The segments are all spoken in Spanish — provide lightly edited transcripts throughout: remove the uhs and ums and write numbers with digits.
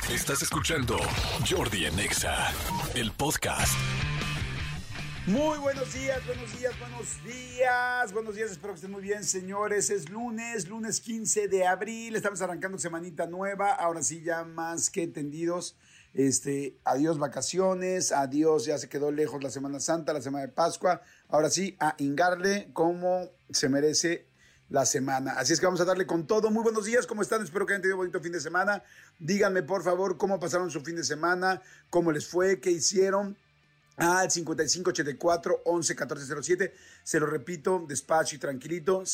Estás escuchando Jordi en Exa, el podcast. Muy buenos días, espero que estén muy bien, señores. Es lunes 15 de abril, estamos arrancando semanita nueva, ahora sí ya más que entendidos. Adiós vacaciones, adiós, ya se quedó lejos la Semana Santa, la Semana de Pascua, ahora sí a hingarle como se merece la semana. Así es que vamos a darle con todo. Muy buenos días, ¿cómo están? Espero que hayan tenido un bonito fin de semana. Díganme, por favor, cómo pasaron su fin de semana, cómo les fue, qué hicieron. Al 5584-111407. Se lo repito despacio y tranquilito.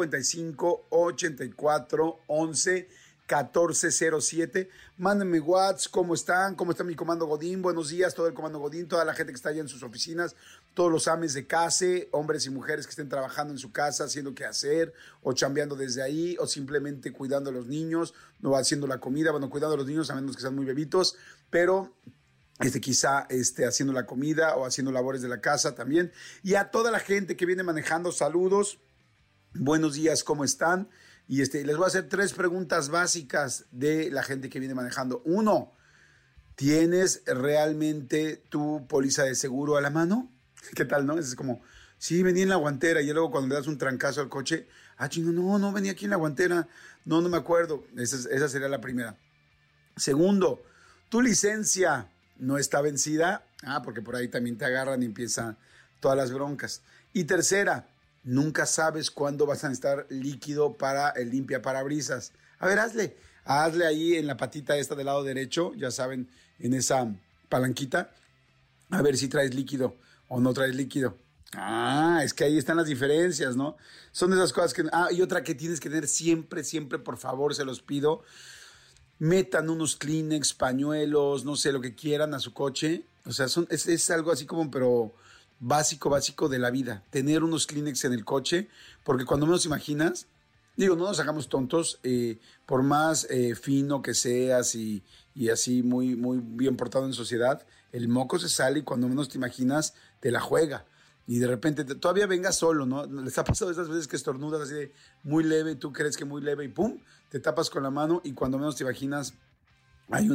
5584-111407. Mándenme WhatsApp, ¿cómo están? ¿Cómo está mi comando Godín? Buenos días, todo el comando Godín, toda la gente que está allá en sus oficinas, todos los ames de casa, hombres y mujeres que estén trabajando en su casa, haciendo qué hacer, o chambeando desde ahí, o simplemente cuidando a los niños, no haciendo la comida, cuidando a los niños, a menos que sean muy bebitos, pero quizá haciendo la comida o haciendo labores de la casa también. Y a toda la gente que viene manejando, saludos, buenos días, ¿cómo están? Y les voy a hacer 3 preguntas básicas de la gente que viene manejando. 1, ¿tienes realmente tu póliza de seguro a la mano? ¿Qué tal, no? Es como, sí, venía en la guantera, y luego cuando le das un trancazo al coche, no venía aquí en la guantera, no me acuerdo. Esa sería la primera. Segundo, tu licencia no está vencida, porque por ahí también te agarran y empiezan todas las broncas. Y tercera, nunca sabes cuándo vas a necesitar líquido para el limpia parabrisas. A ver, hazle ahí en la patita esta del lado derecho, ya saben, en esa palanquita, a ver si traes líquido o no traes líquido. Es que ahí están las diferencias, ¿no? Son de esas cosas que... y otra que tienes que tener siempre, por favor, se los pido. Metan unos Kleenex, pañuelos, no sé, lo que quieran a su coche. O sea, es algo así como, pero básico de la vida. Tener unos Kleenex en el coche, porque cuando menos imaginas, no nos hagamos tontos, por más fino que seas y así muy, muy bien portado en sociedad, el moco se sale y cuando menos te imaginas, te la juega. Y de repente todavía venga solo, ¿no? Les ha pasado esas veces que estornudas así de muy leve, tú crees que muy leve y ¡pum! Te tapas con la mano y cuando menos te imaginas hay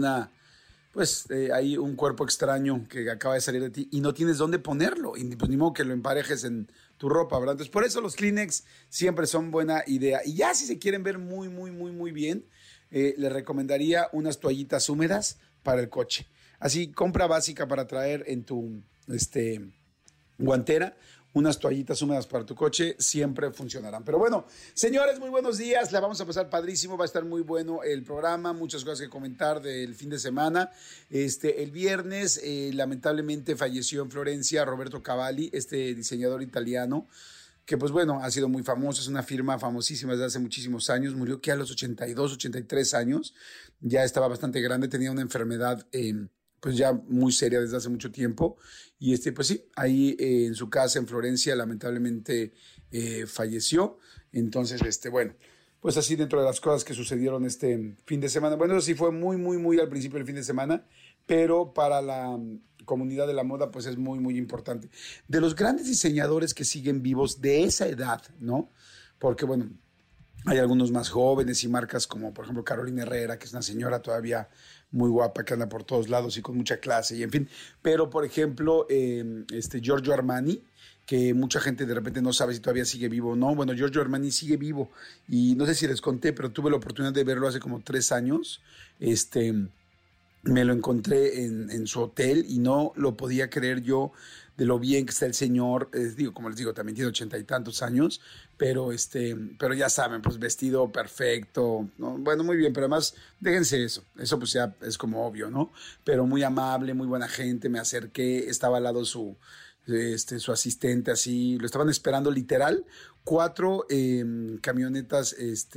hay un cuerpo extraño que acaba de salir de ti y no tienes dónde ponerlo. Y pues ni modo que lo emparejes en tu ropa, ¿verdad? Entonces por eso los Kleenex siempre son buena idea. Y ya si se quieren ver muy, muy, muy, muy bien, les recomendaría unas toallitas húmedas para el coche. Así, compra básica para traer en tu guantera, unas toallitas húmedas para tu coche, siempre funcionarán. Pero bueno, señores, muy buenos días, la vamos a pasar padrísimo, va a estar muy bueno el programa, muchas cosas que comentar del fin de semana. El viernes, lamentablemente falleció en Florencia Roberto Cavalli, diseñador italiano, que pues bueno, ha sido muy famoso, es una firma famosísima desde hace muchísimos años, murió que a los 82, 83 años, ya estaba bastante grande, tenía una enfermedad pues ya muy seria desde hace mucho tiempo, y pues sí, ahí en su casa en Florencia lamentablemente falleció. Entonces bueno, pues así dentro de las cosas que sucedieron este fin de semana, bueno, eso sí fue muy, muy, muy al principio del fin de semana, pero para la comunidad de la moda pues es muy, muy importante. De los grandes diseñadores que siguen vivos de esa edad, ¿no? Porque bueno, hay algunos más jóvenes y marcas como, por ejemplo, Carolina Herrera, que es una señora todavía muy guapa, que anda por todos lados y con mucha clase, y en fin. Pero, por ejemplo, Giorgio Armani, que mucha gente de repente no sabe si todavía sigue vivo o no. Bueno, Giorgio Armani sigue vivo. Y no sé si les conté, pero tuve la oportunidad de verlo hace como 3 años. Me lo encontré en su hotel y no lo podía creer yo de lo bien que está el señor. Como les digo, también tiene 80 y tantos años, pero ya saben, pues vestido perfecto, ¿no? Bueno, muy bien, pero además déjense eso pues ya es como obvio, ¿no? Pero muy amable, muy buena gente, me acerqué, estaba al lado su asistente, así, lo estaban esperando literal, 4 camionetas,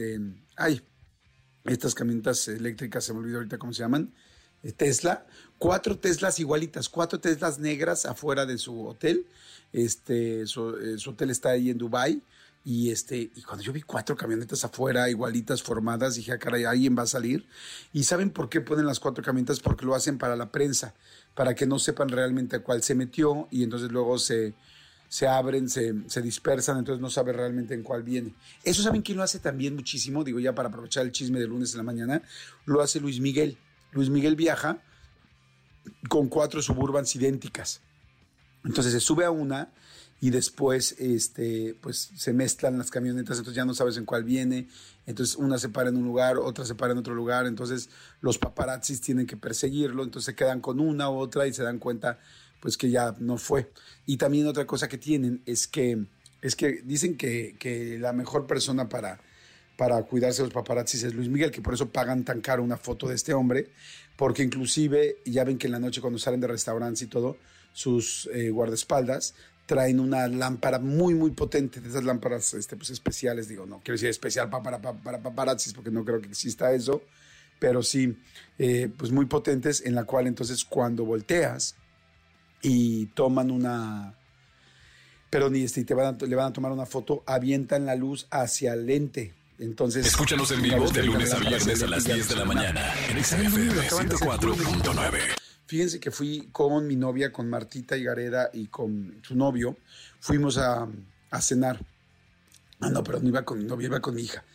estas camionetas eléctricas, se me olvidó ahorita cómo se llaman, Tesla, 4 Teslas igualitas, 4 Teslas negras afuera de su hotel. Su hotel está ahí en Dubái. Y cuando yo vi 4 camionetas afuera igualitas formadas, dije, caray, alguien va a salir. ¿Y saben por qué ponen las 4 camionetas? Porque lo hacen para la prensa, para que no sepan realmente a cuál se metió, y entonces luego se abren, se dispersan, entonces no sabe realmente en cuál viene. Eso, ¿saben quién lo hace también muchísimo? Digo, ya para aprovechar el chisme de lunes en la mañana, lo hace Luis Miguel. Luis Miguel viaja con 4 Suburbans idénticas. Entonces se sube a una y después pues se mezclan las camionetas, entonces ya no sabes en cuál viene. Entonces una se para en un lugar, otra se para en otro lugar, entonces los paparazzis tienen que perseguirlo, entonces se quedan con una u otra y se dan cuenta pues que ya no fue. Y también otra cosa que tienen es que dicen que la mejor persona para cuidarse de los paparazzis es Luis Miguel, que por eso pagan tan caro una foto de este hombre, porque inclusive ya ven que en la noche cuando salen de restaurantes y todo, sus guardaespaldas traen una lámpara muy, muy potente, de esas lámparas pues especiales, digo, no quiero decir especial para paparazzis, porque no creo que exista eso, pero sí, pues muy potentes, en la cual entonces cuando volteas y toman una... Pero ni le van a tomar una foto, avientan la luz hacia el lente. Entonces, escúchanos en vivo de lunes a viernes a las 10 de la mañana en XFM 104.9. Fíjense que fui con mi novia, con Martita Higareda y con su novio. Fuimos a cenar. Ah, no, pero no iba con mi novia, iba con mi hija.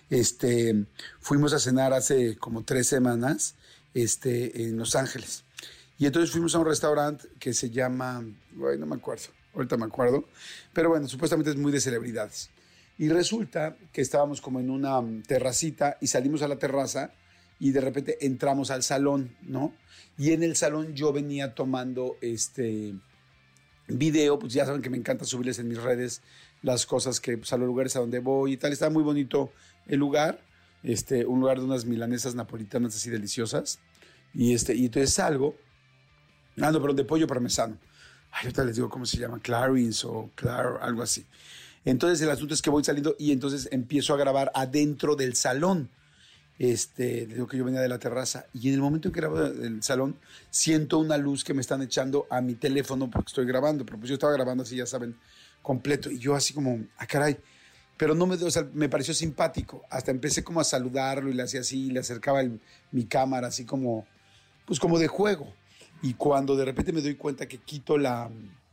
Fuimos a cenar hace como 3 semanas en Los Ángeles. Y entonces fuimos a un restaurante que se llama... Bueno, no me acuerdo, ahorita me acuerdo. Pero bueno, supuestamente es muy de celebridades. Y resulta que estábamos como en una terracita y salimos a la terraza y de repente entramos al salón, ¿no? Y en el salón yo venía tomando video, pues ya saben que me encanta subirles en mis redes las cosas que, pues a los lugares a donde voy y tal. Está muy bonito el lugar, un lugar de unas milanesas napolitanas así deliciosas. Y entonces salgo, pero de pollo parmesano. Ay, ahorita les digo cómo se llama, Clarins o Clar, algo así. Entonces el asunto es que voy saliendo y entonces empiezo a grabar adentro del salón. Digo que yo venía de la terraza y en el momento en que grabo el salón siento una luz que me están echando a mi teléfono porque estoy grabando, pero pues yo estaba grabando así, ya saben, completo y yo así como, caray, pero no me pareció simpático, hasta empecé como a saludarlo y le hacía así, le acercaba mi cámara así como, pues como de juego, y cuando de repente me doy cuenta que quito la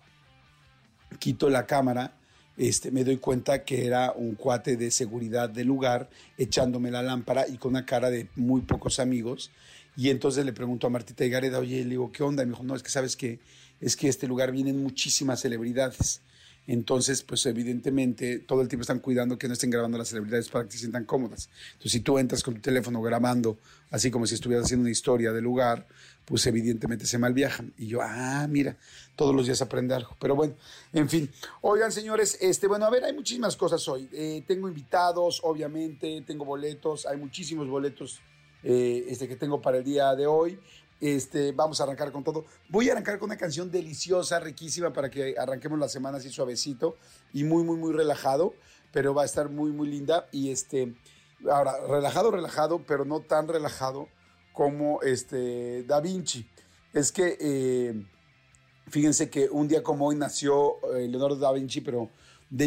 cámara, me doy cuenta que era un cuate de seguridad del lugar echándome la lámpara y con una cara de muy pocos amigos. Y entonces le pregunto a Martita Higareda, oye, le digo, ¿qué onda? Y me dijo, no, es que sabes que este lugar vienen muchísimas celebridades. Entonces, pues evidentemente todo el tiempo están cuidando que no estén grabando las celebridades para que se sientan cómodas. Entonces, si tú entras con tu teléfono grabando, así como si estuvieras haciendo una historia del lugar, pues evidentemente se malviajan. Y yo, mira, todos los días aprende algo. Pero bueno, en fin. Oigan, señores, bueno, a ver, hay muchísimas cosas hoy. Tengo invitados, obviamente, tengo boletos, hay muchísimos boletos que tengo para el día de hoy. Vamos a arrancar con todo. Voy a arrancar con una canción deliciosa, riquísima, para que arranquemos la semana así suavecito y muy, muy, muy relajado, pero va a estar muy, muy linda. Y ahora, relajado, pero no tan relajado como Da Vinci. Es que, fíjense que un día como hoy nació Leonardo da Vinci, pero de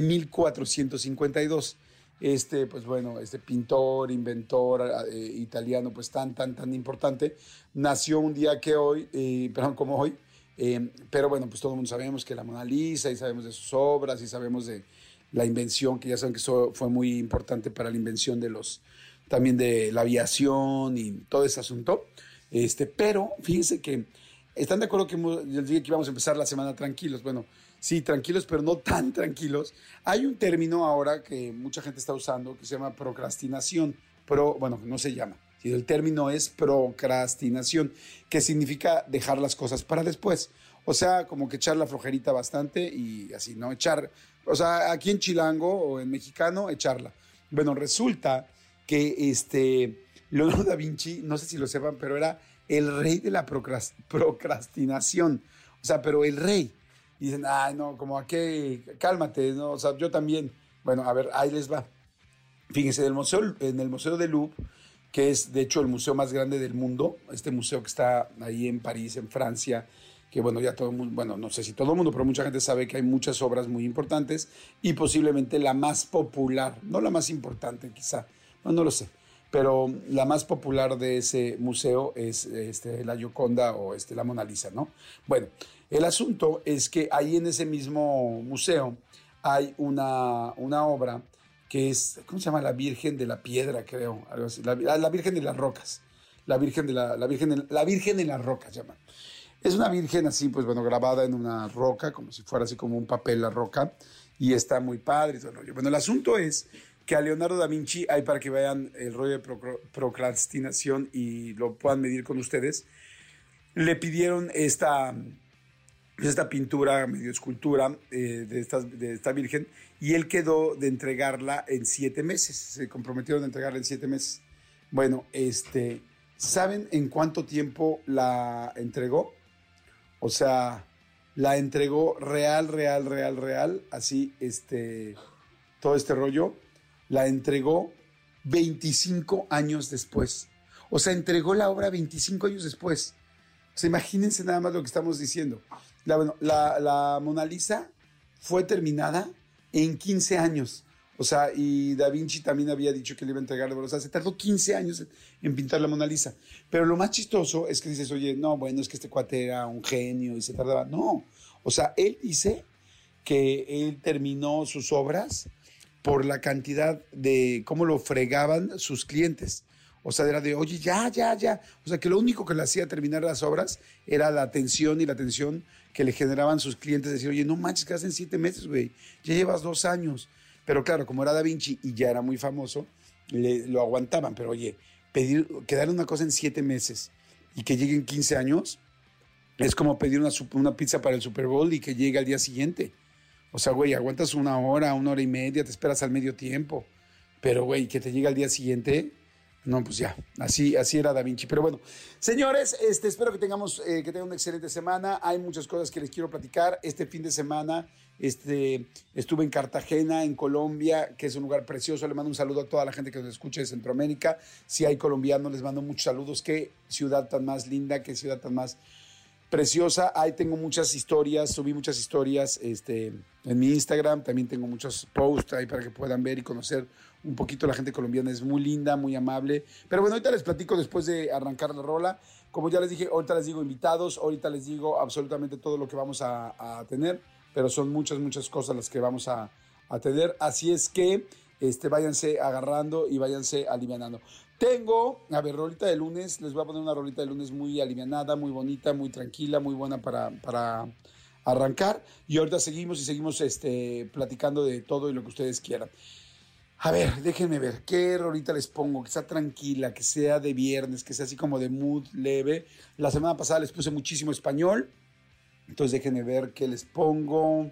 1452. Pues bueno, pintor, inventor italiano, pues tan importante, nació un día como hoy, pero bueno, pues todo el mundo sabemos que la Mona Lisa y sabemos de sus obras y sabemos de la invención, que ya saben que eso fue muy importante para la invención también de la aviación y todo ese asunto, pero fíjense que están de acuerdo que les dije que íbamos a empezar la semana tranquilos. Bueno, sí, tranquilos, pero no tan tranquilos. Hay un término ahora que mucha gente está usando que se llama procrastinación. Bueno, no se llama. El término es procrastinación, que significa dejar las cosas para después. O sea, como que echar la flojerita bastante y así, ¿no? O sea, aquí en chilango o en mexicano, echarla. Bueno, resulta que Leonardo da Vinci, no sé si lo sepan, pero era el rey de la procrastinación. O sea, pero el rey. Y dicen, no, como a qué, cálmate, ¿no? O sea, yo también. Bueno, a ver, ahí les va. Fíjense, en el Museo del Louvre, que es de hecho el museo más grande del mundo, este museo que está ahí en París, en Francia, que bueno, ya todo el mundo, bueno, no sé si todo el mundo, pero mucha gente sabe que hay muchas obras muy importantes y posiblemente la más popular, no la más importante quizá, no lo sé, pero la más popular de ese museo es la Gioconda o la Mona Lisa, ¿no? Bueno, el asunto es que ahí en ese mismo museo hay una obra que es, ¿cómo se llama? La Virgen de la Piedra, creo, algo así, la Virgen de las Rocas. la Virgen la Virgen en la roca, se llama. Es una virgen así, pues bueno, grabada en una roca, como si fuera así como un papel la roca, y está muy padre y todo el rollo. Bueno, el asunto es que a Leonardo da Vinci, hay para que vean el rollo de procrastinación y lo puedan medir con ustedes, le pidieron esta pintura, medio escultura de esta virgen, y él quedó de entregarla en 7 meses. Se comprometieron a entregarla en 7 meses. Bueno, ¿saben en cuánto tiempo la entregó? O sea, la entregó real, así, todo este rollo, la entregó 25 años después. O sea, entregó la obra 25 años después. O sea, imagínense nada más lo que estamos diciendo. La Mona Lisa fue terminada en 15 años. O sea, y Da Vinci también había dicho que le iba a entregar, o sea, se tardó 15 años en pintar la Mona Lisa. Pero lo más chistoso es que dices, oye, no, bueno, es que este cuate era un genio y se tardaba. No, o sea, él dice que él terminó sus obras por la cantidad de cómo lo fregaban sus clientes. O sea, era de, oye, ya. O sea, que lo único que le hacía terminar las obras era la atención que le generaban sus clientes. Decir, oye, no manches, que hacen 7 meses, güey. Ya llevas 2 años. Pero claro, como era Da Vinci y ya era muy famoso, lo aguantaban. Pero oye, que darle una cosa en 7 meses y que llegue en 15 años, es como pedir una pizza para el Super Bowl y que llegue al día siguiente. O sea, güey, aguantas 1 hora, 1 hora y media, te esperas al medio tiempo. Pero, güey, que te llegue al día siguiente, no, pues ya, así era Da Vinci. Pero bueno, señores, espero que tengan una excelente semana. Hay muchas cosas que les quiero platicar. Este fin de semana estuve en Cartagena, en Colombia, que es un lugar precioso. Le mando un saludo a toda la gente que nos escucha de Centroamérica. Si hay colombianos, les mando muchos saludos. Qué ciudad tan más linda, qué ciudad tan más preciosa. Ahí tengo muchas historias, subí muchas historias en mi Instagram. También tengo muchos posts ahí para que puedan ver y conocer un poquito. La gente colombiana es muy linda, muy amable. Pero bueno, ahorita les platico después de arrancar la rola. Como ya les dije, ahorita les digo invitados, ahorita les digo absolutamente todo lo que vamos a tener, pero son muchas cosas las que vamos a tener. Así es que váyanse agarrando y váyanse alivianando. A ver, rolita de lunes, les voy a poner una rolita de lunes muy alivianada, muy bonita, muy tranquila, muy buena para arrancar. Y ahorita seguimos platicando de todo y lo que ustedes quieran. A ver, déjenme ver, ¿qué rolita les pongo? Que sea tranquila, que sea de viernes, que sea así como de mood leve. La semana pasada les puse muchísimo español, entonces déjenme ver qué les pongo.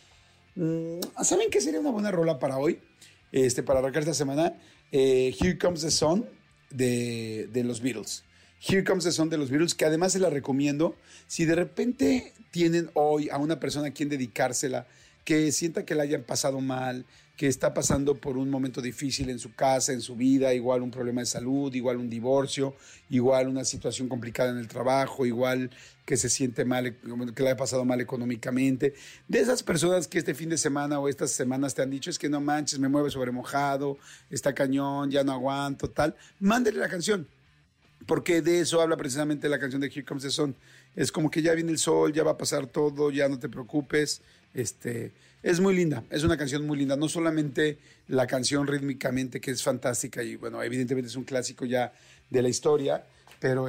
¿Saben qué sería una buena rola para hoy? Para arrancar esta semana, Here Comes the Sun de los Beatles. Here Comes the Sun de los Beatles, que además se la recomiendo. Si de repente tienen hoy a una persona a quien dedicársela, que sienta que la hayan pasado mal, que está pasando por un momento difícil en su casa, en su vida, igual un problema de salud, igual un divorcio, igual una situación complicada en el trabajo, igual que se siente mal, que le haya pasado mal económicamente. De esas personas que este fin de semana o estas semanas te han dicho, es que no manches, me mueve sobre mojado, está cañón, ya no aguanto, tal, mándele la canción. Porque de eso habla precisamente la canción de Here Comes the Sun. Es como que ya viene el sol, ya va a pasar todo, ya no te preocupes. Es muy linda, es una canción muy linda. No solamente la canción rítmicamente, que es fantástica y bueno, evidentemente es un clásico ya de la historia, pero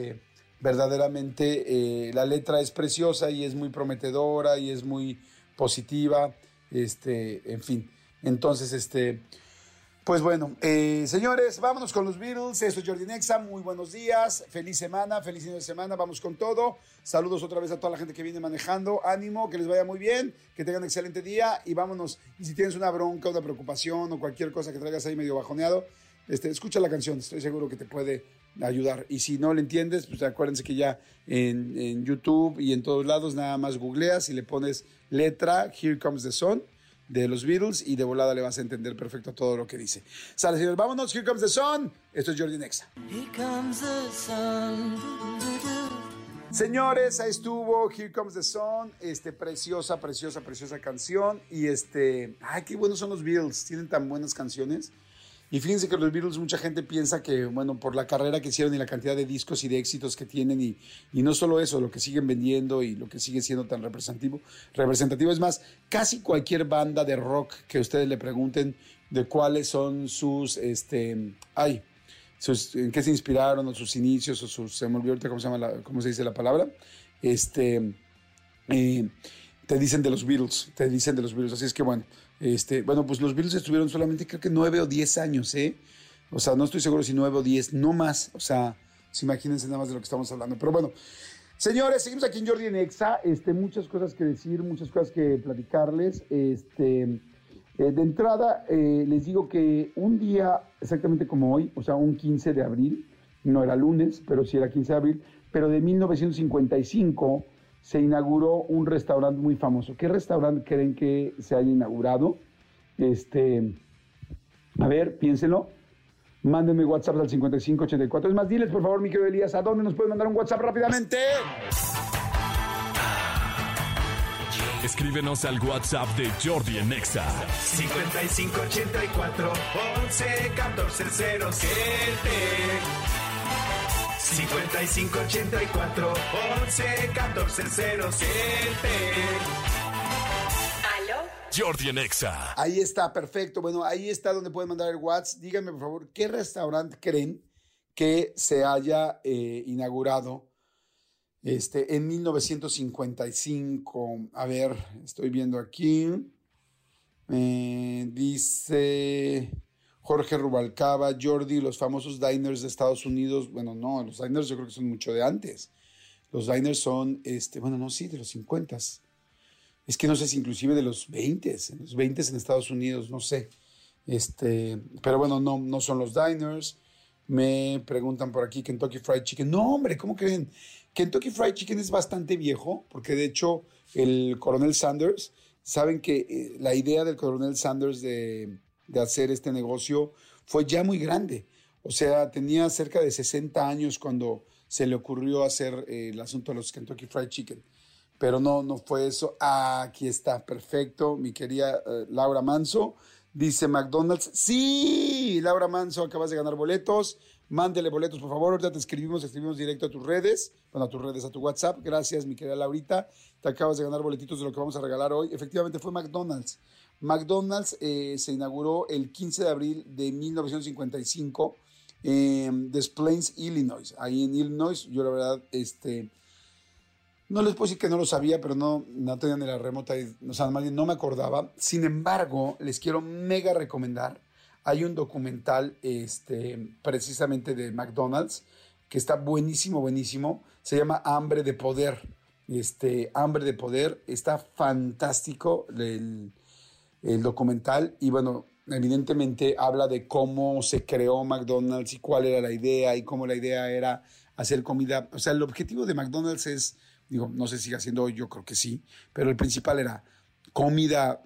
verdaderamente la letra es preciosa y es muy prometedora y es muy positiva. En fin, entonces pues bueno, señores, vámonos con los Beatles. Esto es Jordi Nexa, muy buenos días, feliz semana, feliz inicio de semana, vamos con todo. Saludos otra vez a toda la gente que viene manejando, ánimo, que les vaya muy bien, que tengan un excelente día y vámonos. Y si tienes una bronca, una preocupación o cualquier cosa que traigas ahí medio bajoneado, escucha la canción, estoy seguro que te puede ayudar. Y si no le entiendes, pues acuérdense que ya en YouTube y en todos lados nada más googleas y le pones letra Here Comes the Sun de los Beatles y de volada le vas a entender perfecto todo lo que dice. Sale, señores, vámonos, Here Comes the Sun. Esto es Jordi Nexa. Here comes the sun. Señores, ahí estuvo Here Comes the Sun, preciosa canción y ay, qué buenos son los Beatles, tienen tan buenas canciones. Y fíjense que los Beatles, mucha gente piensa que, bueno, por la carrera que hicieron y la cantidad de discos y de éxitos que tienen y no solo eso, lo que siguen vendiendo y lo que sigue siendo tan representativo. Es más, casi cualquier banda de rock que ustedes le pregunten de cuáles son sus, en qué se inspiraron, o sus inicios, se me olvidó ahorita cómo se dice la palabra. Te dicen de los Beatles, así es que bueno, pues los Beatles estuvieron solamente creo que 9 o 10 años, o sea, no estoy seguro si 9 o 10, no más, o sea, imagínense nada más de lo que estamos hablando, pero bueno. Señores, seguimos aquí en Jordi en Exa, muchas cosas que decir, muchas cosas que platicarles, de entrada, les digo que un día exactamente como hoy, o sea, un 15 de abril, no era lunes, pero sí era 15 de abril, pero de 1955 se inauguró un restaurante muy famoso. ¿Qué restaurante creen que se haya inaugurado? A ver, piénsenlo. Mándenme WhatsApp al 5584. Es más, diles, por favor, mi querido Elías, ¿a dónde nos pueden mandar un WhatsApp rápidamente? Escríbenos al WhatsApp de Jordi en Exa. 5584 11 14 07. 5584 11 14 07. Jordi en Exa. Ahí está, perfecto. Bueno, ahí está donde pueden mandar el WhatsApp. Díganme, por favor, ¿qué restaurante creen que se haya inaugurado en 1955? A ver, estoy viendo aquí. Dice Jorge Rubalcaba, Jordi, los famosos diners de Estados Unidos. Bueno, no, los diners yo creo que son mucho de antes. Los diners son, bueno, no, sí, de los 50s. Es que no sé si inclusive de los 20s, en Estados Unidos, no sé. Pero bueno, no son los diners. Me preguntan por aquí, Kentucky Fried Chicken. No, hombre, ¿cómo creen? Kentucky Fried Chicken es bastante viejo, porque de hecho el coronel Sanders, saben que la idea del coronel Sanders de hacer este negocio fue ya muy grande. O sea, tenía cerca de 60 años cuando se le ocurrió hacer el asunto de los Kentucky Fried Chicken. Pero no fue eso. Aquí está, perfecto. Mi querida Laura Manso dice McDonald's. Sí, Laura Manso, acabas de ganar boletos. Mándele boletos, por favor. Ahorita te escribimos directo a tus redes. Bueno, a tu WhatsApp. Gracias, mi querida Laurita. Te acabas de ganar boletitos de lo que vamos a regalar hoy. Efectivamente, fue McDonald's. McDonald's se inauguró el 15 de abril de 1955 en Des Plaines, Illinois. Ahí en Illinois, yo la verdad, no les puedo decir que no lo sabía, pero no tenía ni la remota, o sea, más bien no me acordaba. Sin embargo, les quiero mega recomendar. Hay un documental precisamente de McDonald's que está buenísimo, buenísimo. Se llama Hambre de Poder. Hambre de Poder. Está fantástico el documental. Y bueno, evidentemente habla de cómo se creó McDonald's y cuál era la idea y cómo la idea era hacer comida. O sea, el objetivo de McDonald's es... Digo, no sé si sigue haciendo hoy, yo creo que sí, pero el principal era comida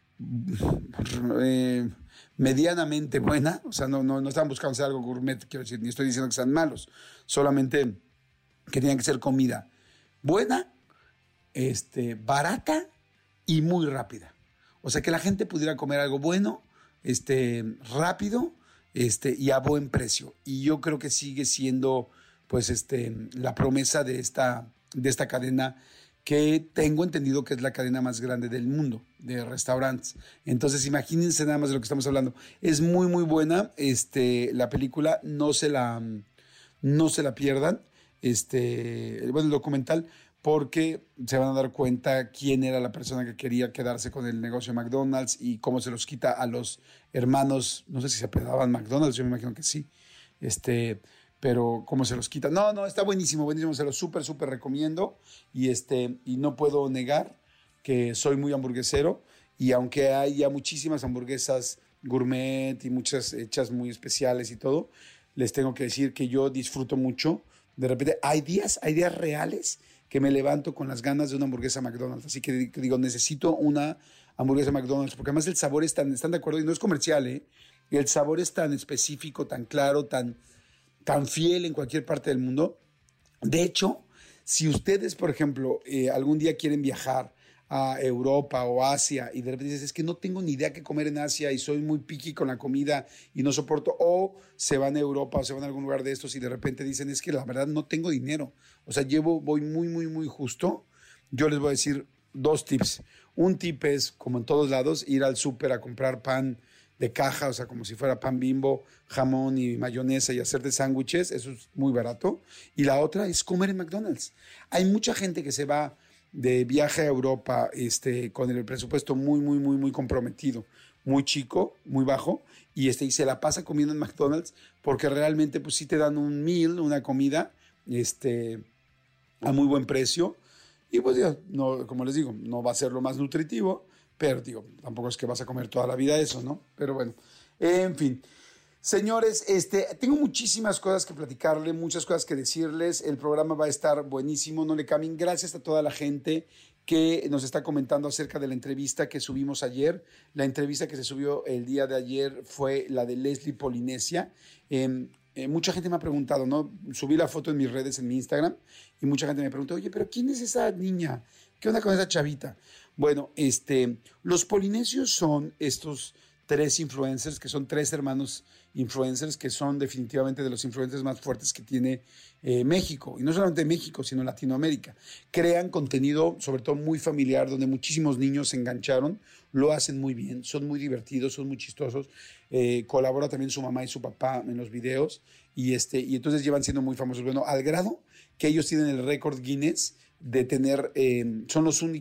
medianamente buena, o sea, no estaban buscando hacer algo gourmet, quiero decir, ni estoy diciendo que sean malos, solamente que tenían que ser comida buena, barata y muy rápida. O sea, que la gente pudiera comer algo bueno, rápido, y a buen precio. Y yo creo que sigue siendo, pues, la promesa de esta cadena, que tengo entendido que es la cadena más grande del mundo de restaurantes. Entonces, imagínense nada más de lo que estamos hablando. Es muy, muy buena la película, no se la pierdan. El documental, porque se van a dar cuenta quién era la persona que quería quedarse con el negocio de McDonald's y cómo se los quita a los hermanos, no sé si se apedaban McDonald's, yo me imagino que sí, pero cómo se los quita. No, está buenísimo, buenísimo, se lo súper recomiendo. Y no puedo negar que soy muy hamburguesero, y aunque hay ya muchísimas hamburguesas gourmet y muchas hechas muy especiales y todo, les tengo que decir que yo disfruto mucho. De repente hay días reales que me levanto con las ganas de una hamburguesa McDonald's. Así que digo, necesito una hamburguesa McDonald's, porque además el sabor es tan, están de acuerdo, y no es comercial, el sabor es tan específico, tan claro, tan fiel en cualquier parte del mundo. De hecho, si ustedes, por ejemplo, algún día quieren viajar a Europa o Asia y de repente dices, es que no tengo ni idea qué comer en Asia y soy muy picky con la comida y no soporto, o se van a Europa o se van a algún lugar de estos y de repente dicen, es que la verdad no tengo dinero, o sea, voy muy, muy, muy justo, yo les voy a decir 2 tips. Un tip es, como en todos lados, ir al súper a comprar pan de caja, o sea, como si fuera pan Bimbo, jamón y mayonesa y hacerte sándwiches, eso es muy barato. Y la otra es comer en McDonald's. Hay mucha gente que se va de viaje a Europa con el presupuesto muy comprometido, muy chico, muy bajo, y se la pasa comiendo en McDonald's porque realmente pues sí te dan un meal, una comida, a muy buen precio. Y pues no, como les digo, no va a ser lo más nutritivo, pero digo, tampoco es que vas a comer toda la vida eso, ¿no? Pero bueno, en fin. Señores, tengo muchísimas cosas que platicarle, muchas cosas que decirles. El programa va a estar buenísimo, no le cambien. Gracias a toda la gente que nos está comentando acerca de la entrevista que subimos ayer. La entrevista que se subió el día de ayer fue la de Leslie Polinesia. Mucha gente me ha preguntado, ¿no? Subí la foto en mis redes, en mi Instagram, y mucha gente me preguntó, oye, pero ¿quién es esa niña? ¿Qué onda con esa chavita? Bueno, los polinesios son estos 3 influencers, que son 3 hermanos influencers, que son definitivamente de los influencers más fuertes que tiene México, y no solamente México, sino Latinoamérica. Crean contenido, sobre todo muy familiar, donde muchísimos niños se engancharon, lo hacen muy bien, son muy divertidos, son muy chistosos, colabora también su mamá y su papá en los videos, y entonces llevan siendo muy famosos, bueno, al grado que ellos tienen el récord Guinness de tener, son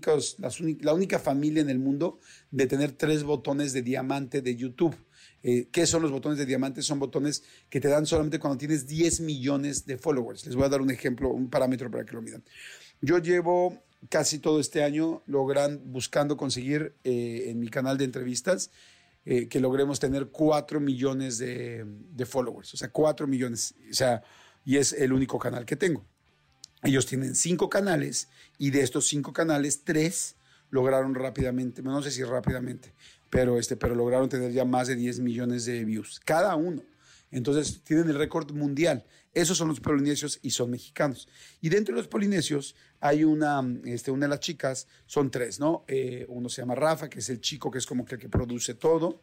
la única familia en el mundo de tener 3 botones de diamante de YouTube. ¿Qué son los botones de diamante? Son botones que te dan solamente cuando tienes 10 millones de followers. Les voy a dar un ejemplo, un parámetro para que lo midan. Yo llevo casi todo este año buscando conseguir en mi canal de entrevistas que logremos tener 4 millones de followers. O sea, 4 millones. O sea, y es el único canal que tengo. Ellos tienen 5 canales y de estos 5 canales, 3 lograron rápidamente, no sé si rápidamente, pero lograron tener ya más de 10 millones de views, cada uno. Entonces tienen el récord mundial. Esos son los polinesios y son mexicanos. Y dentro de los polinesios hay una de las chicas, son 3, ¿no? Uno se llama Rafa, que es el chico que es como que el que produce todo.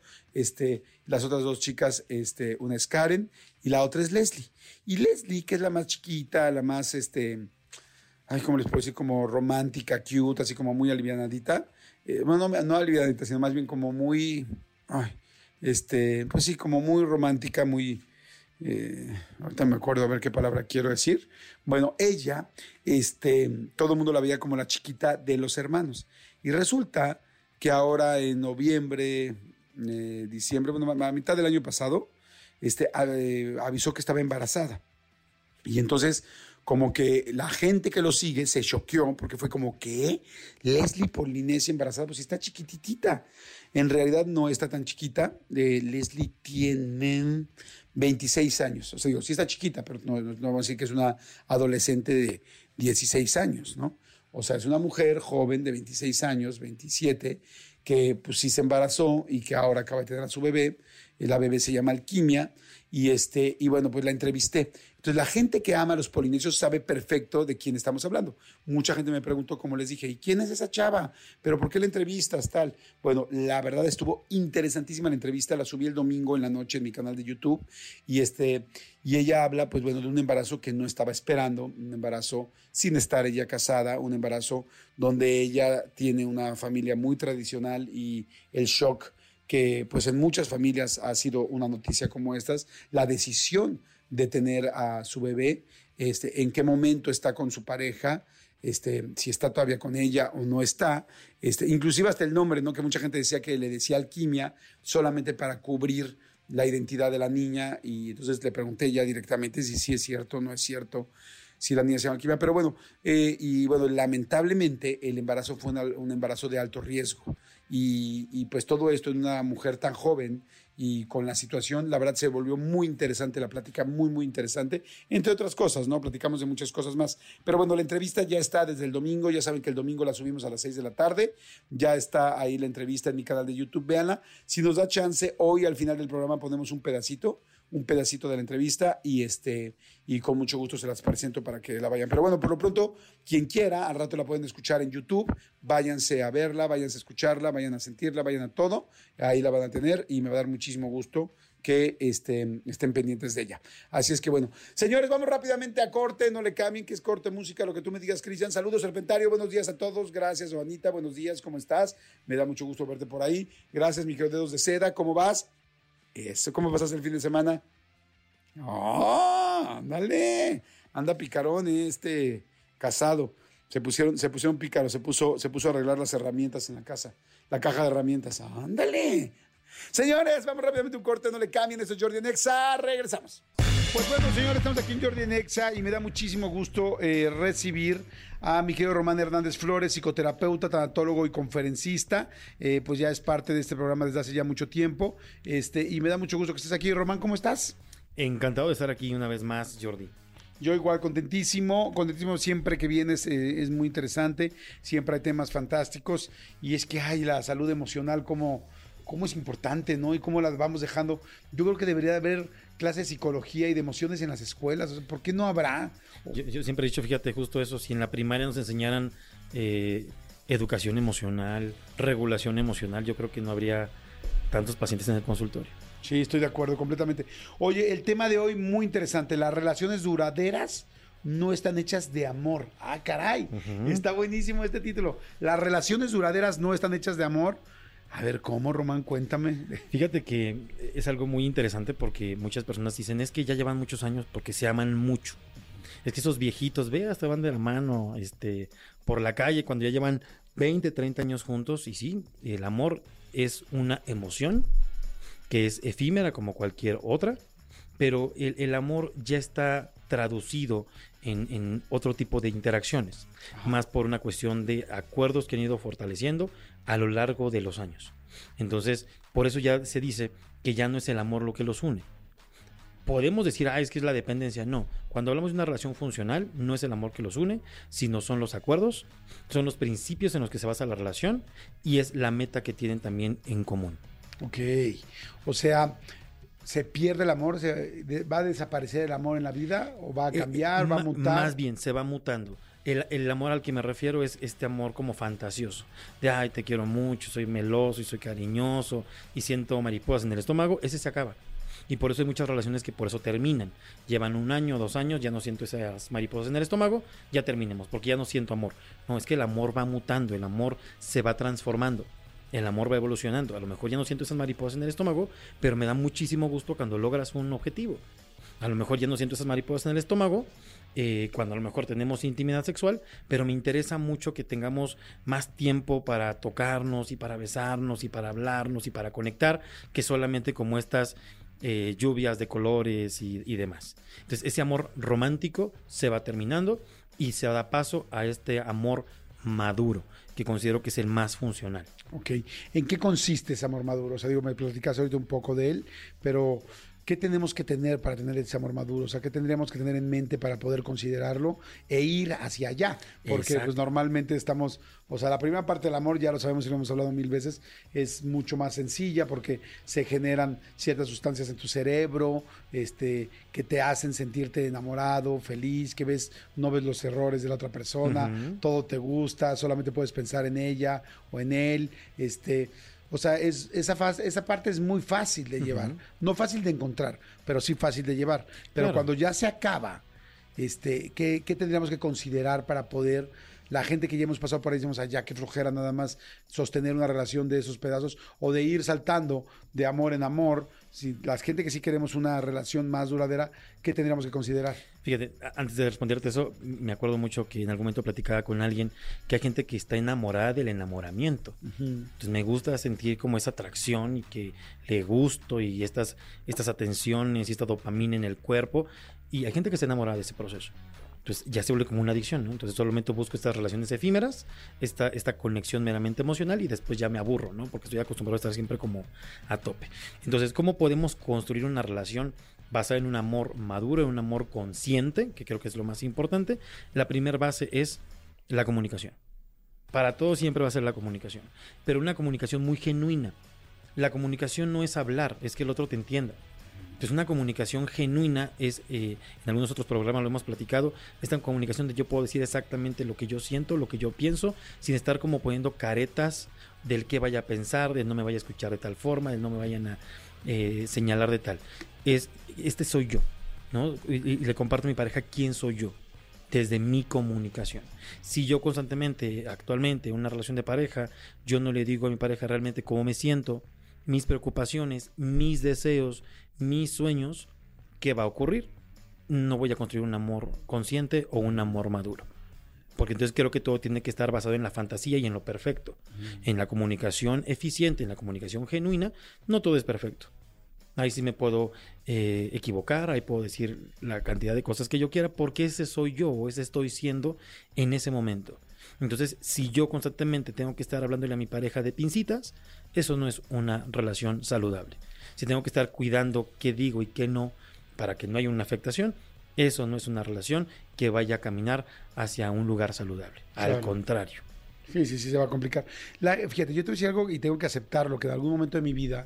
Las otras 2 chicas, una es Karen y la otra es Leslie. Y Leslie, que es la más chiquita, la más, ¿cómo les puedo decir? Como romántica, cute, así como muy alivianadita. Bueno, no alivianadita, sino más bien como muy, pues sí, como muy romántica, muy... ahorita me acuerdo a ver qué palabra quiero decir. Bueno, ella, todo el mundo la veía como la chiquita de los hermanos. Y resulta que ahora en noviembre, diciembre, bueno, a mitad del año pasado, avisó que estaba embarazada. Y entonces, como que la gente que lo sigue se choqueó porque fue como, ¿qué? Leslie Polinesia embarazada, pues está chiquititita. En realidad no está tan chiquita. Leslie tiene 26 años. O sea, digo, sí está chiquita, pero no vamos a decir que es una adolescente de 16 años, ¿no? O sea, es una mujer joven de 26 años, 27, que pues sí se embarazó y que ahora acaba de tener a su bebé. La bebé se llama Alquimia y bueno, pues la entrevisté. Entonces, la gente que ama a los polinesios sabe perfecto de quién estamos hablando. Mucha gente me preguntó, como les dije, ¿y quién es esa chava? ¿Pero por qué la entrevistas? Tal. Bueno, la verdad estuvo interesantísima la entrevista. La subí el domingo en la noche en mi canal de YouTube y ella habla, pues bueno, de un embarazo que no estaba esperando, un embarazo sin estar ella casada, un embarazo donde ella tiene una familia muy tradicional y el shock que pues en muchas familias ha sido una noticia como estas, la decisión de tener a su bebé, en qué momento está con su pareja, si está todavía con ella o no está, inclusive hasta el nombre, ¿no? Que mucha gente decía que le decía Alquimia solamente para cubrir la identidad de la niña, y entonces le pregunté ya directamente si sí es cierto o no es cierto, si la niña se llama Alquimia, pero bueno, y bueno, lamentablemente el embarazo fue un embarazo de alto riesgo, y pues todo esto en una mujer tan joven y con la situación, la verdad se volvió muy interesante la plática, muy interesante, entre otras cosas, ¿no? Platicamos de muchas cosas más, pero bueno, la entrevista ya está desde el domingo, ya saben que el domingo la subimos a las 6 de la tarde, ya está ahí la entrevista en mi canal de YouTube, véanla, si nos da chance, hoy al final del programa ponemos un pedacito de la entrevista y con mucho gusto se las presento para que la vayan. Pero bueno, por lo pronto, quien quiera, al rato la pueden escuchar en YouTube, váyanse a verla, váyanse a escucharla, vayan a sentirla, vayan a todo, ahí la van a tener y me va a dar muchísimo gusto que estén pendientes de ella. Así es que bueno, señores, vamos rápidamente a corte, no le cambien, que es corte música, lo que tú me digas, Cristian. Saludos, Serpentario, buenos días a todos, gracias, Juanita, buenos días, ¿cómo estás? Me da mucho gusto verte por ahí, gracias, mi querido Dedos de Seda, ¿cómo vas? Eso, ¿cómo pasaste el fin de semana? ¡Oh! ¡Ándale! Anda picarón, casado. Se pusieron pícaros, se puso a arreglar las herramientas en la casa. La caja de herramientas. ¡Ándale! Señores, vamos rápidamente a un corte, no le cambien. Esto es Jordi en Exa. Regresamos. Pues bueno, señores, estamos aquí en Jordi en Exa y me da muchísimo gusto recibir a mi querido Román Hernández Flores, psicoterapeuta, tanatólogo y conferencista. Pues ya es parte de este programa desde hace ya mucho tiempo. Y me da mucho gusto que estés aquí. Román, ¿cómo estás? Encantado de estar aquí una vez más, Jordi. Yo igual, contentísimo siempre que vienes, es muy interesante, siempre hay temas fantásticos y es que hay la salud emocional cómo es importante, ¿no? Y cómo las vamos dejando. Yo creo que debería haber clases de psicología y de emociones en las escuelas, o sea, ¿por qué no habrá? Yo siempre he dicho, fíjate, justo eso, si en la primaria nos enseñaran educación emocional, regulación emocional, yo creo que no habría tantos pacientes en el consultorio. Sí, estoy de acuerdo completamente. Oye, el tema de hoy muy interesante. Las relaciones duraderas no están hechas de amor. Ah, caray. Está buenísimo este título. Las relaciones duraderas no están hechas de amor. A ver, ¿cómo, Román? Cuéntame. Fíjate que es algo muy interesante porque muchas personas dicen, es que ya llevan muchos años porque se aman mucho. Es que esos viejitos, ve, hasta van de la mano por la calle cuando ya llevan 20, 30 años juntos. Y sí, el amor es una emoción que es efímera como cualquier otra, pero el amor ya está traducido en otro tipo de interacciones, más por una cuestión de acuerdos que han ido fortaleciendo a lo largo de los años. Entonces, por eso ya se dice que ya no es el amor lo que los une. Podemos decir, es que es la dependencia. No, cuando hablamos de una relación funcional, no es el amor que los une, sino son los acuerdos, son los principios en los que se basa la relación y es la meta que tienen también en común. Ok, o sea, ¿se pierde el amor? ¿Va a desaparecer el amor en la vida? ¿O va a cambiar, va a mutar? Más bien, se va mutando. El amor al que me refiero es este amor como fantasioso. De, te quiero mucho, soy meloso y soy cariñoso y siento mariposas en el estómago. Ese se acaba. Y por eso hay muchas relaciones que por eso terminan. Llevan 1 año, 2 años, ya no siento esas mariposas en el estómago, ya terminemos, porque ya no siento amor. No, es que el amor va mutando, el amor se va transformando. El amor va evolucionando. A lo mejor ya no siento esas mariposas en el estómago, pero me da muchísimo gusto cuando logras un objetivo. A lo mejor ya no siento esas mariposas en el estómago, cuando a lo mejor tenemos intimidad sexual, pero me interesa mucho que tengamos más tiempo para tocarnos y para besarnos y para hablarnos y para conectar, que solamente como estas lluvias de colores y demás. Entonces ese amor romántico se va terminando y se da paso a este amor maduro, que considero que es el más funcional. Ok. ¿En qué consiste ese amor maduro? O sea, me platicas ahorita un poco de él, pero ¿qué tenemos que tener para tener ese amor maduro? O sea, ¿qué tendríamos que tener en mente para poder considerarlo e ir hacia allá? Porque pues normalmente estamos, o sea, la primera parte del amor, ya lo sabemos y lo hemos hablado 1000 veces, es mucho más sencilla porque se generan ciertas sustancias en tu cerebro, que te hacen sentirte enamorado, feliz, que no ves los errores de la otra persona, todo te gusta, solamente puedes pensar en ella o en él, o sea, esa parte es muy fácil de llevar. No fácil de encontrar, pero sí fácil de llevar. Pero claro, cuando ya se acaba, ¿qué tendríamos que considerar para poder, la gente que ya hemos pasado por ahí, decimos, ya qué flojera nada más sostener una relación de esos pedazos o de ir saltando de amor en amor? Si la gente que sí queremos una relación más duradera, ¿qué tendríamos que considerar? Fíjate, antes de responderte eso, me acuerdo mucho que en algún momento platicaba con alguien que hay gente que está enamorada del enamoramiento. Entonces me gusta sentir como esa atracción y que le gusto y estas atenciones y esta dopamina en el cuerpo. Y hay gente que está enamorada de ese proceso. Entonces ya se vuelve como una adicción, ¿no? Entonces solamente busco estas relaciones efímeras, esta conexión meramente emocional y después ya me aburro, ¿no? Porque estoy acostumbrado a estar siempre como a tope. Entonces, ¿cómo podemos construir una relación basada en un amor maduro, en un amor consciente, que creo que es lo más importante? La primera base es la comunicación. Para todos siempre va a ser la comunicación, pero una comunicación muy genuina. La comunicación no es hablar, es que el otro te entienda. Entonces una comunicación genuina es, en algunos otros programas lo hemos platicado, esta comunicación de yo puedo decir exactamente lo que yo siento, lo que yo pienso, sin estar como poniendo caretas del que vaya a pensar, de no me vaya a escuchar de tal forma, de no me vayan a señalar de tal. Este soy yo, ¿no? Y le comparto a mi pareja quién soy yo, desde mi comunicación. Si yo constantemente, actualmente, en una relación de pareja, yo no le digo a mi pareja realmente cómo me siento, mis preocupaciones, mis deseos, mis sueños, ¿qué va a ocurrir? No voy a construir un amor consciente o un amor maduro. Porque entonces creo que todo tiene que estar basado en la fantasía y en lo perfecto. En la comunicación eficiente, en la comunicación genuina, no todo es perfecto. Ahí sí me puedo equivocar, ahí puedo decir la cantidad de cosas que yo quiera, porque ese soy yo, o ese estoy siendo en ese momento. Entonces, si yo constantemente tengo que estar hablándole a mi pareja de pincitas, eso no es una relación saludable. Si tengo que estar cuidando qué digo y qué no, para que no haya una afectación, eso no es una relación que vaya a caminar hacia un lugar saludable. Claro. Al contrario. Sí, se va a complicar. Fíjate, yo te voy a decir algo y tengo que aceptarlo, que en algún momento de mi vida,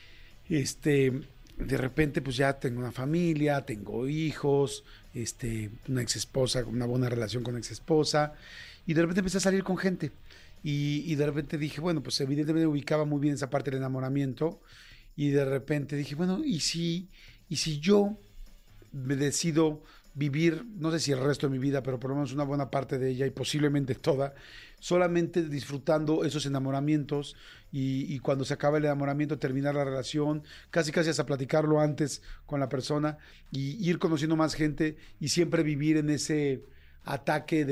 de repente pues ya tengo una familia, tengo hijos, una exesposa, una buena relación con exesposa, y de repente empecé a salir con gente. Y de repente dije, bueno, pues evidentemente ubicaba muy bien esa parte del enamoramiento, y de repente dije, bueno, ¿y si yo me decido vivir, no sé si el resto de mi vida, pero por lo menos una buena parte de ella y posiblemente toda, solamente disfrutando esos enamoramientos y cuando se acaba el enamoramiento terminar la relación, casi hasta platicarlo antes con la persona y ir conociendo más gente y siempre vivir en ese ataque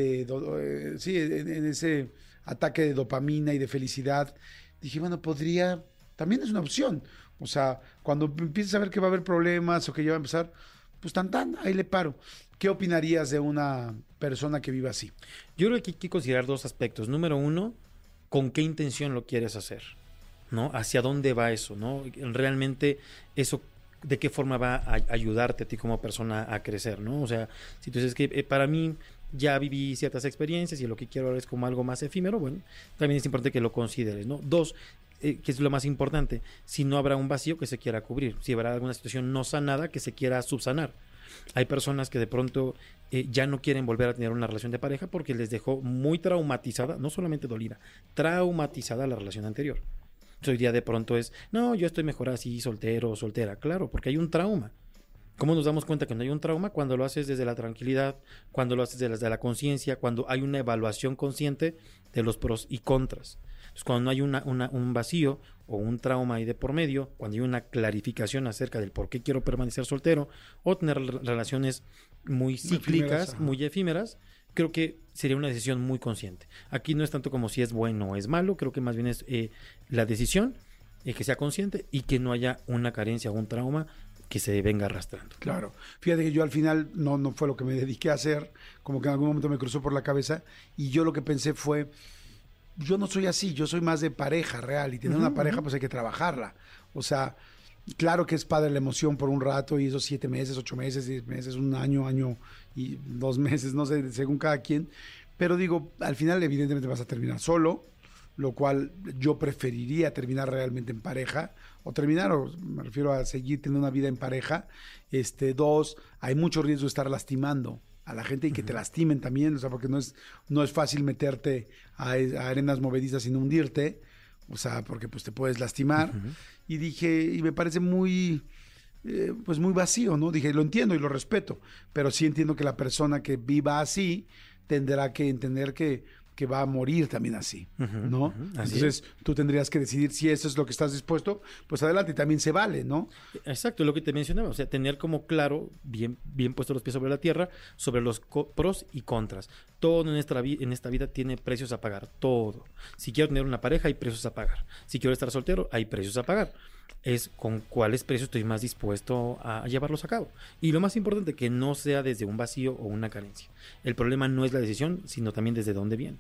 en ese ataque de dopamina y de felicidad? Dije, bueno, también es una opción. O sea, cuando empieces a ver que va a haber problemas o que ya va a empezar, pues ahí le paro. ¿Qué opinarías de una persona que viva así? Yo creo que hay que considerar dos aspectos. Número uno, ¿con qué intención lo quieres hacer? ¿No? ¿Hacia dónde va eso? ¿No? Realmente eso, ¿de qué forma va a ayudarte a ti como persona a crecer? ¿No? O sea, si tú dices que para mí ya viví ciertas experiencias y lo que quiero ahora es como algo más efímero, bueno, también es importante que lo consideres, ¿no? Dos, que es lo más importante, si no habrá un vacío que se quiera cubrir, si habrá alguna situación no sanada que se quiera subsanar. Hay personas que de pronto ya no quieren volver a tener una relación de pareja porque les dejó muy traumatizada, no solamente dolida, traumatizada la relación anterior. Hoy día de pronto es, no, yo estoy mejor así, soltero o soltera. Claro, porque hay un trauma. ¿Cómo nos damos cuenta que no hay un trauma? Cuando lo haces desde la tranquilidad, cuando lo haces desde la conciencia, cuando hay una evaluación consciente de los pros y contras. Entonces, cuando no hay un vacío o un trauma ahí de por medio, cuando hay una clarificación acerca del por qué quiero permanecer soltero o tener relaciones muy cíclicas, muy efímeras, creo que sería una decisión muy consciente. Aquí no es tanto como si es bueno o es malo, creo que más bien es la decisión, que sea consciente y que no haya una carencia o un trauma que se venga arrastrando. Claro. Fíjate que yo al final no fue lo que me dediqué a hacer, como que en algún momento me cruzó por la cabeza y yo lo que pensé fue, yo no soy así, yo soy más de pareja real y tener una pareja pues hay que trabajarla. O sea, claro que es padre la emoción por un rato y esos 7 meses, 8 meses, 10 meses, un año y 2 meses, no sé, según cada quien. Pero digo, al final evidentemente vas a terminar solo, lo cual yo preferiría terminar realmente en pareja, o me refiero a seguir teniendo una vida en pareja. 2, hay mucho riesgo de estar lastimando a la gente y que te lastimen también, o sea, porque no es fácil meterte a arenas movedizas sin hundirte, o sea, porque pues te puedes lastimar. Y dije, y me parece muy vacío, ¿no? Dije, lo entiendo y lo respeto, pero sí entiendo que la persona que viva así tendrá que entender que va a morir también así, ¿no? Entonces tú tendrías que decidir si eso es lo que estás dispuesto, pues adelante, y también se vale, ¿no? Exacto, lo que te mencionaba, o sea, tener como claro, bien puestos los pies sobre la tierra, sobre los pros y contras. Todo en esta vida tiene precios a pagar, todo. Si quiero tener una pareja, hay precios a pagar. Si quiero estar soltero, hay precios a pagar. Es con cuáles precios estoy más dispuesto a llevarlos a cabo. Y lo más importante, que no sea desde un vacío o una carencia. El problema no es la decisión, sino también desde dónde viene.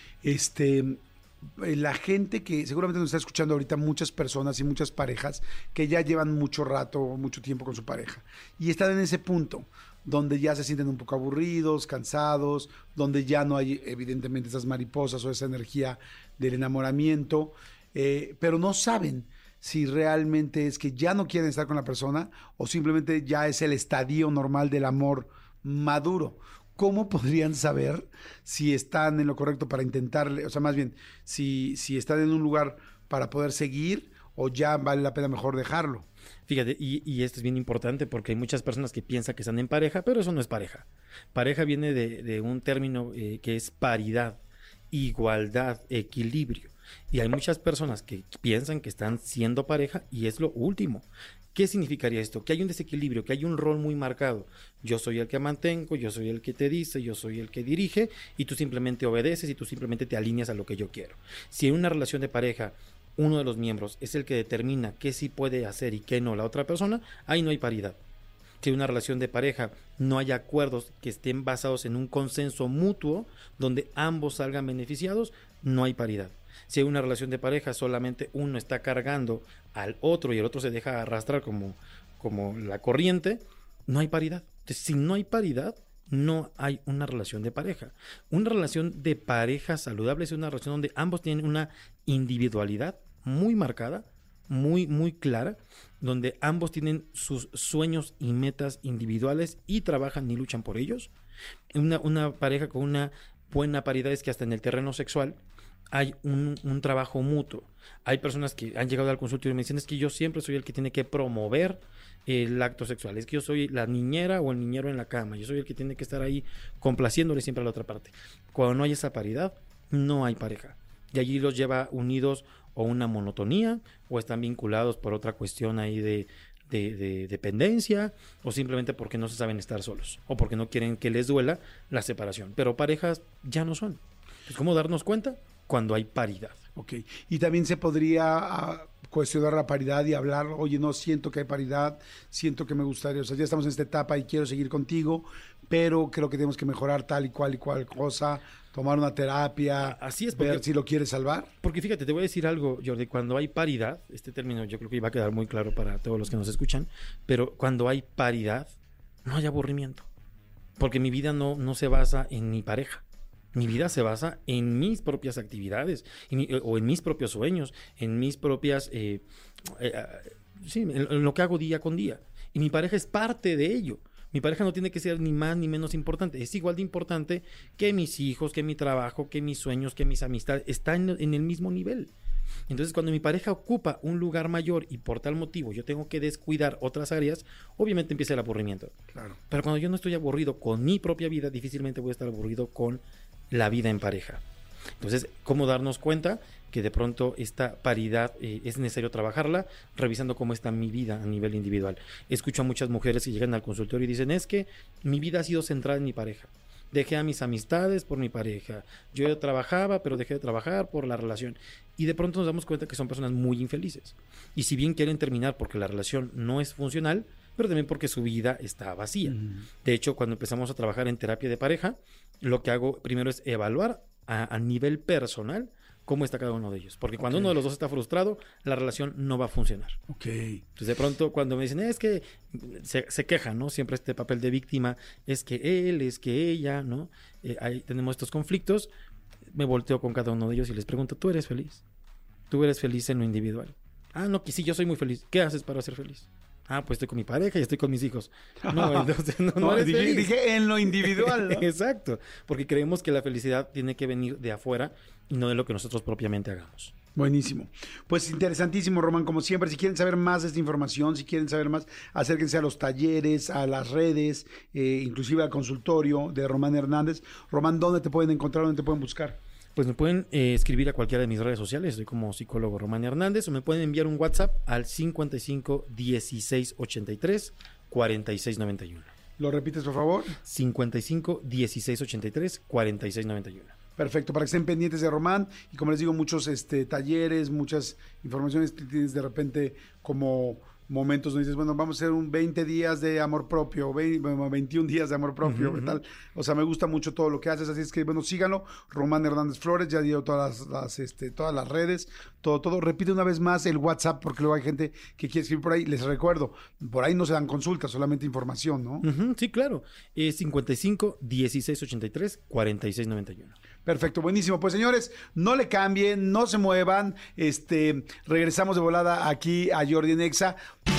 La gente que seguramente nos está escuchando ahorita, muchas personas y muchas parejas que ya llevan mucho tiempo con su pareja y están en ese punto donde ya se sienten un poco aburridos, cansados, donde ya no hay evidentemente esas mariposas o esa energía del enamoramiento, pero no saben si realmente es que ya no quieren estar con la persona o simplemente ya es el estadio normal del amor maduro. ¿Cómo podrían saber si están en lo correcto para intentarle, o sea, más bien, si están en un lugar para poder seguir o ya vale la pena mejor dejarlo? Fíjate, y esto es bien importante porque hay muchas personas que piensan que están en pareja, pero eso no es pareja. Pareja viene de un término que es paridad, igualdad, equilibrio. Y hay muchas personas que piensan que están siendo pareja y es lo último. ¿Qué significaría esto? Que hay un desequilibrio, que hay un rol muy marcado. Yo soy el que mantengo, yo soy el que te dice, yo soy el que dirige y tú simplemente obedeces y tú simplemente te alineas a lo que yo quiero. Si en una relación de pareja uno de los miembros es el que determina qué sí puede hacer y qué no la otra persona, ahí no hay paridad. Si en una relación de pareja no hay acuerdos que estén basados en un consenso mutuo donde ambos salgan beneficiados, no hay paridad. Si hay una relación de pareja solamente uno está cargando al otro y el otro se deja arrastrar como la corriente, no hay paridad. Entonces, si no hay paridad, no hay una relación de pareja. Una relación de pareja saludable es una relación donde ambos tienen una individualidad muy marcada, muy, muy clara, donde ambos tienen sus sueños y metas individuales y trabajan y luchan por ellos. Una pareja con una buena paridad es que hasta en el terreno sexual hay un trabajo mutuo. Hay personas que han llegado al consultorio y me dicen, es que yo siempre soy el que tiene que promover el acto sexual, es que yo soy la niñera o el niñero en la cama, yo soy el que tiene que estar ahí complaciéndole siempre a la otra parte. Cuando no hay esa paridad, no hay pareja. Y allí los lleva unidos o una monotonía, o están vinculados por otra cuestión ahí de dependencia, o simplemente porque no se saben estar solos, o porque no quieren que les duela la separación. Pero parejas ya no son. ¿Cómo darnos cuenta? Cuando hay paridad. Ok. Y también se podría cuestionar la paridad y hablar, oye, no, siento que hay paridad, siento que me gustaría, o sea, ya estamos en esta etapa y quiero seguir contigo, pero creo que tenemos que mejorar tal y cual cosa, tomar una terapia, así es, ver si lo quieres salvar. Porque fíjate, te voy a decir algo, Jordi, cuando hay paridad, este término yo creo que iba a quedar muy claro para todos los que nos escuchan, pero cuando hay paridad, no hay aburrimiento, porque mi vida no se basa en mi pareja. Mi vida se basa en mis propias actividades o en mis propios sueños, en mis propias, en lo que hago día con día. Y mi pareja es parte de ello. Mi pareja no tiene que ser ni más ni menos importante. Es igual de importante que mis hijos, que mi trabajo, que mis sueños, que mis amistades. Está en el mismo nivel. Entonces, cuando mi pareja ocupa un lugar mayor y por tal motivo yo tengo que descuidar otras áreas, obviamente empieza el aburrimiento. Claro. Pero cuando yo no estoy aburrido con mi propia vida, difícilmente voy a estar aburrido con la vida en pareja. Entonces, ¿cómo darnos cuenta que de pronto esta paridad es necesario trabajarla? Revisando cómo está mi vida a nivel individual. Escucho a muchas mujeres que llegan al consultorio y dicen, es que mi vida ha sido centrada en mi pareja. Dejé a mis amistades por mi pareja. Yo trabajaba, pero dejé de trabajar por la relación. Y de pronto nos damos cuenta que son personas muy infelices. Y si bien quieren terminar porque la relación no es funcional, pero también porque su vida está vacía. De hecho, cuando empezamos a trabajar en terapia de pareja, lo que hago primero es evaluar a nivel personal cómo está cada uno de ellos. Porque cuando uno de los dos está frustrado, la relación no va a funcionar. Entonces, de pronto, cuando me dicen, es que se quejan, ¿no? Siempre este papel de víctima, es que él, es que ella, ¿no? Ahí tenemos estos conflictos. Me volteo con cada uno de ellos y les pregunto, ¿tú eres feliz? ¿Tú eres feliz en lo individual? Ah, no, que sí, yo soy muy feliz. ¿Qué haces para ser feliz? Ah, pues estoy con mi pareja y estoy con mis hijos. No, entonces no eres feliz. Dije en lo individual, ¿no? Exacto, porque creemos que la felicidad tiene que venir de afuera y no de lo que nosotros propiamente hagamos. Buenísimo. Pues interesantísimo, Román, como siempre. Si quieren saber más de esta información, si quieren saber más, acérquense a los talleres, a las redes, inclusive al consultorio de Román Hernández. Román, ¿dónde te pueden encontrar, dónde te pueden buscar? Pues me pueden escribir a cualquiera de mis redes sociales, estoy como psicólogo Román Hernández, o me pueden enviar un WhatsApp al 55 16 83 46 91. ¿Lo repites, por favor? 55 16 83 46 91. Perfecto, para que estén pendientes de Román. Y como les digo, muchos talleres, muchas informaciones. Tienes de repente como momentos donde dices, bueno, vamos a hacer un 20 días de amor propio, 21 días de amor propio, ¿qué tal? O sea, me gusta mucho todo lo que haces, así es que, bueno, síganlo, Román Hernández Flores, ya dio todas las redes, todo. Repite una vez más el WhatsApp, porque luego hay gente que quiere escribir por ahí. Les recuerdo, por ahí no se dan consultas, solamente información, ¿no? Sí, claro, 55 16 83 46 91. Perfecto, buenísimo. Pues señores, no le cambien, no se muevan. Regresamos de volada aquí a Jordi en Exa.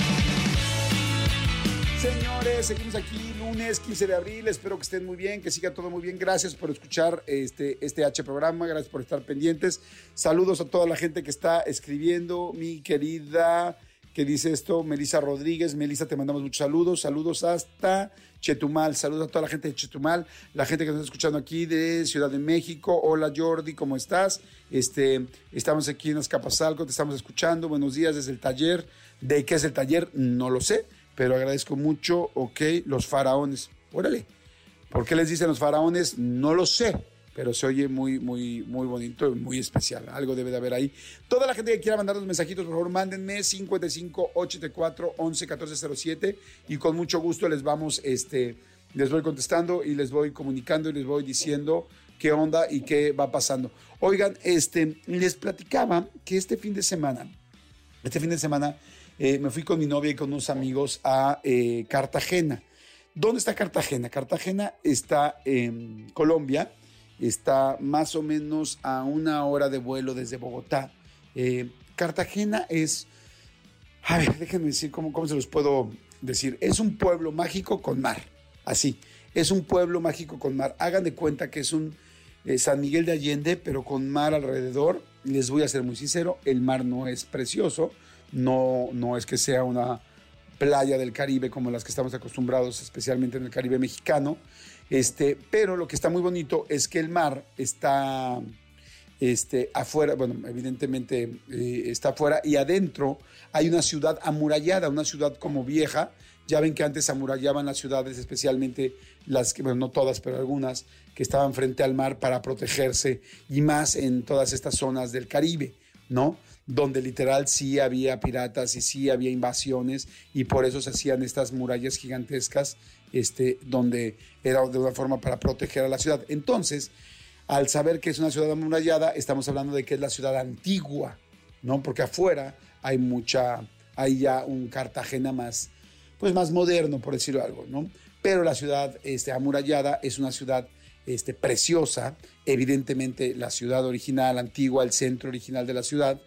Señores, seguimos aquí lunes 15 de abril. Espero que estén muy bien, que siga todo muy bien. Gracias por escuchar este programa. Gracias por estar pendientes. Saludos a toda la gente que está escribiendo. Mi querida que dice esto, Melissa Rodríguez. Melissa, te mandamos muchos saludos. Saludos hasta Chetumal. Saludos a toda la gente de Chetumal, la gente que nos está escuchando aquí de Ciudad de México. Hola Jordi, ¿cómo estás? Estamos aquí en Azcapotzalco, te estamos escuchando. Buenos días desde el taller. ¿De qué es el taller? No lo sé, pero agradezco mucho. Ok, los faraones. Órale. ¿Por qué les dicen los faraones? No lo sé, pero se oye muy, muy, muy bonito y muy especial. Algo debe de haber ahí. Toda la gente que quiera mandar los mensajitos, por favor, mándenme 55 84 11 14 07 y con mucho gusto les vamos, les voy contestando y les voy comunicando y les voy diciendo qué onda y qué va pasando. Oigan, les platicaba que este fin de semana me fui con mi novia y con unos amigos a Cartagena. ¿Dónde está Cartagena? Cartagena está en Colombia, está más o menos a 1 hora de vuelo desde Bogotá. Cartagena es, a ver, déjenme decir cómo se los puedo decir. Es un pueblo mágico con mar, así. Es un pueblo mágico con mar. Hagan de cuenta que es un San Miguel de Allende, pero con mar alrededor. Les voy a ser muy sincero, el mar no es precioso, no es que sea una playa del Caribe como las que estamos acostumbrados, especialmente en el Caribe mexicano, pero lo que está muy bonito es que el mar está afuera, bueno, evidentemente está afuera, y adentro hay una ciudad amurallada, una ciudad como vieja. Ya ven que antes amurallaban las ciudades, especialmente las que, bueno, no todas, pero algunas, que estaban frente al mar para protegerse, y más en todas estas zonas del Caribe, ¿no? Donde literal sí había piratas y sí había invasiones, y por eso se hacían estas murallas gigantescas, donde era de una forma para proteger a la ciudad. Entonces, al saber que es una ciudad amurallada, estamos hablando de que es la ciudad antigua, ¿no? Porque afuera hay ya un Cartagena más, pues más moderno, por decirlo algo, ¿no? Pero la ciudad amurallada es una ciudad preciosa, evidentemente la ciudad original, antigua, el centro original de la ciudad,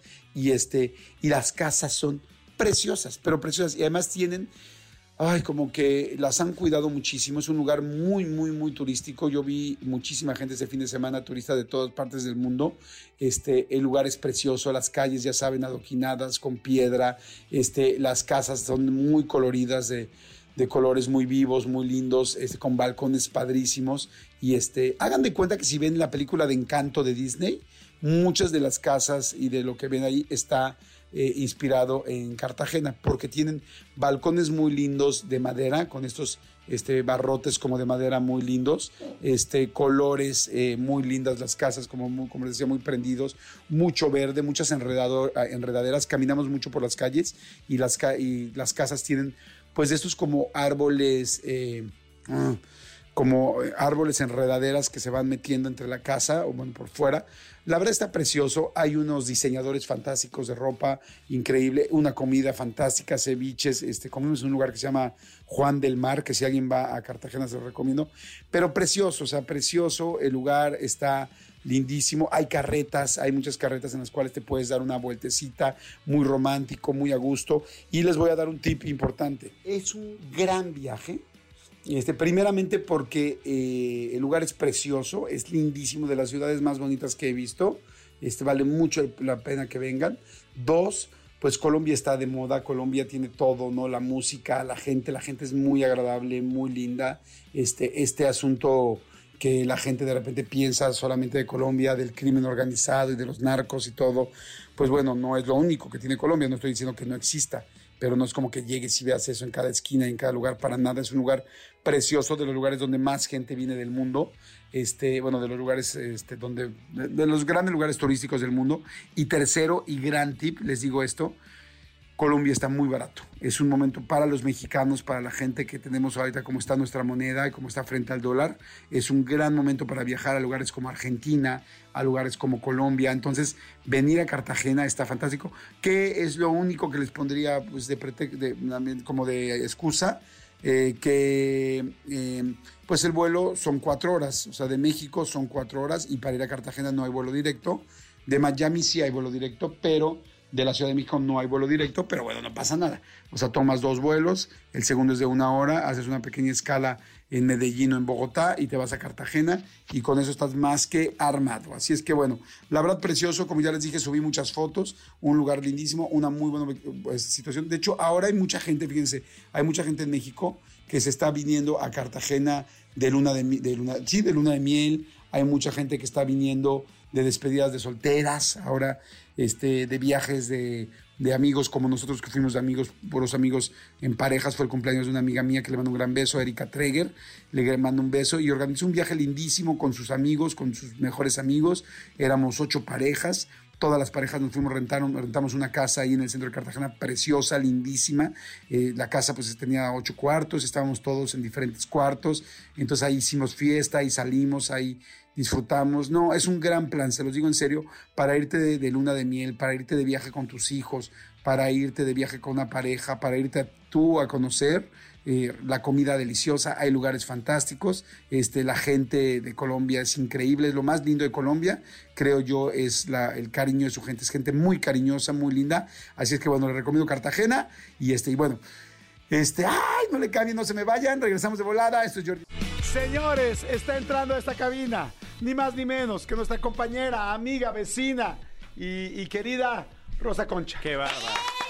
y las casas son preciosas, pero preciosas, y además tienen, como que las han cuidado muchísimo. Es un lugar muy, muy, muy turístico. Yo vi muchísima gente este fin de semana, turista de todas partes del mundo. El lugar es precioso, las calles, ya saben, adoquinadas con piedra, las casas son muy coloridas, de colores muy vivos, muy lindos, con balcones padrísimos, y hagan de cuenta que si ven la película de Encanto de Disney, muchas de las casas y de lo que ven ahí está inspirado en Cartagena, porque tienen balcones muy lindos de madera, con estos barrotes como de madera muy lindos, colores muy lindas las casas, como les decía, muy prendidos, mucho verde, muchas enredaderas. Caminamos mucho por las calles y las casas tienen pues estos como árboles, enredaderas que se van metiendo entre la casa o bueno, por fuera. La verdad está precioso. Hay unos diseñadores fantásticos de ropa, increíble, una comida fantástica, ceviches. Comimos en un lugar que se llama Juan del Mar, que si alguien va a Cartagena se lo recomiendo. Pero precioso, o sea, precioso. El lugar está lindísimo. Hay carretas, hay muchas carretas en las cuales te puedes dar una vueltecita, muy romántico, muy a gusto. Y les voy a dar un tip importante. Es un gran viaje. Primeramente porque el lugar es precioso, es lindísimo, de las ciudades más bonitas que he visto. Vale mucho la pena que vengan. 2, pues Colombia está de moda, Colombia tiene todo, ¿no? La música, la gente es muy agradable, muy linda. Asunto que la gente de repente piensa solamente de Colombia, del crimen organizado y de los narcos y todo, pues bueno, no es lo único que tiene Colombia. No estoy diciendo que no exista, pero no es como que llegues y veas eso en cada esquina, en cada lugar, para nada. Es un lugar precioso, de los lugares donde más gente viene del mundo, de los lugares, de los grandes lugares turísticos del mundo. Y tercero, y gran tip, les digo esto, Colombia está muy barato. Es un momento para los mexicanos, para la gente que tenemos ahorita como está nuestra moneda y como está frente al dólar. Es un gran momento para viajar a lugares como Argentina, a lugares como Colombia. Entonces, venir a Cartagena está fantástico. ¿Qué es lo único que les pondría pues, como de excusa? Pues el vuelo son 4 horas. O sea, de México son 4 horas y para ir a Cartagena no hay vuelo directo. De Miami sí hay vuelo directo, pero de la Ciudad de México no hay vuelo directo, pero bueno, no pasa nada. O sea, tomas 2 vuelos, el segundo es de 1 hora, haces una pequeña escala en Medellín o en Bogotá y te vas a Cartagena y con eso estás más que armado. Así es que bueno, la verdad precioso, como ya les dije, subí muchas fotos, un lugar lindísimo, una muy buena situación. De hecho, ahora hay mucha gente, fíjense, hay mucha gente en México que se está viniendo a Cartagena de luna de miel. Hay mucha gente que está viniendo de despedidas de solteras, ahora de viajes de amigos como nosotros que fuimos de amigos, puros amigos en parejas. Fue el cumpleaños de una amiga mía que le mando un gran beso, Erika Treger, le mando un beso y organizó un viaje lindísimo con sus amigos, con sus mejores amigos. Éramos 8 parejas. Todas las parejas nos fuimos, rentamos una casa ahí en el centro de Cartagena, preciosa, lindísima. La casa pues tenía 8 cuartos, estábamos todos en diferentes cuartos. Entonces ahí hicimos fiesta, ahí salimos, ahí disfrutamos. No, es un gran plan, se los digo en serio, para irte de luna de miel, para irte de viaje con tus hijos, para irte de viaje con una pareja, para irte tú a conocer. La comida deliciosa, hay lugares fantásticos, la gente de Colombia es increíble, es lo más lindo de Colombia, creo yo, es el cariño de su gente, es gente muy cariñosa, muy linda, así es que bueno, les recomiendo Cartagena y bueno, ay, no le cambien, no se me vayan, regresamos de volada, esto es Jordi. Señores, está entrando a esta cabina, ni más ni menos que nuestra compañera, amiga, vecina y querida Rosa Concha. ¡Qué bárbaro!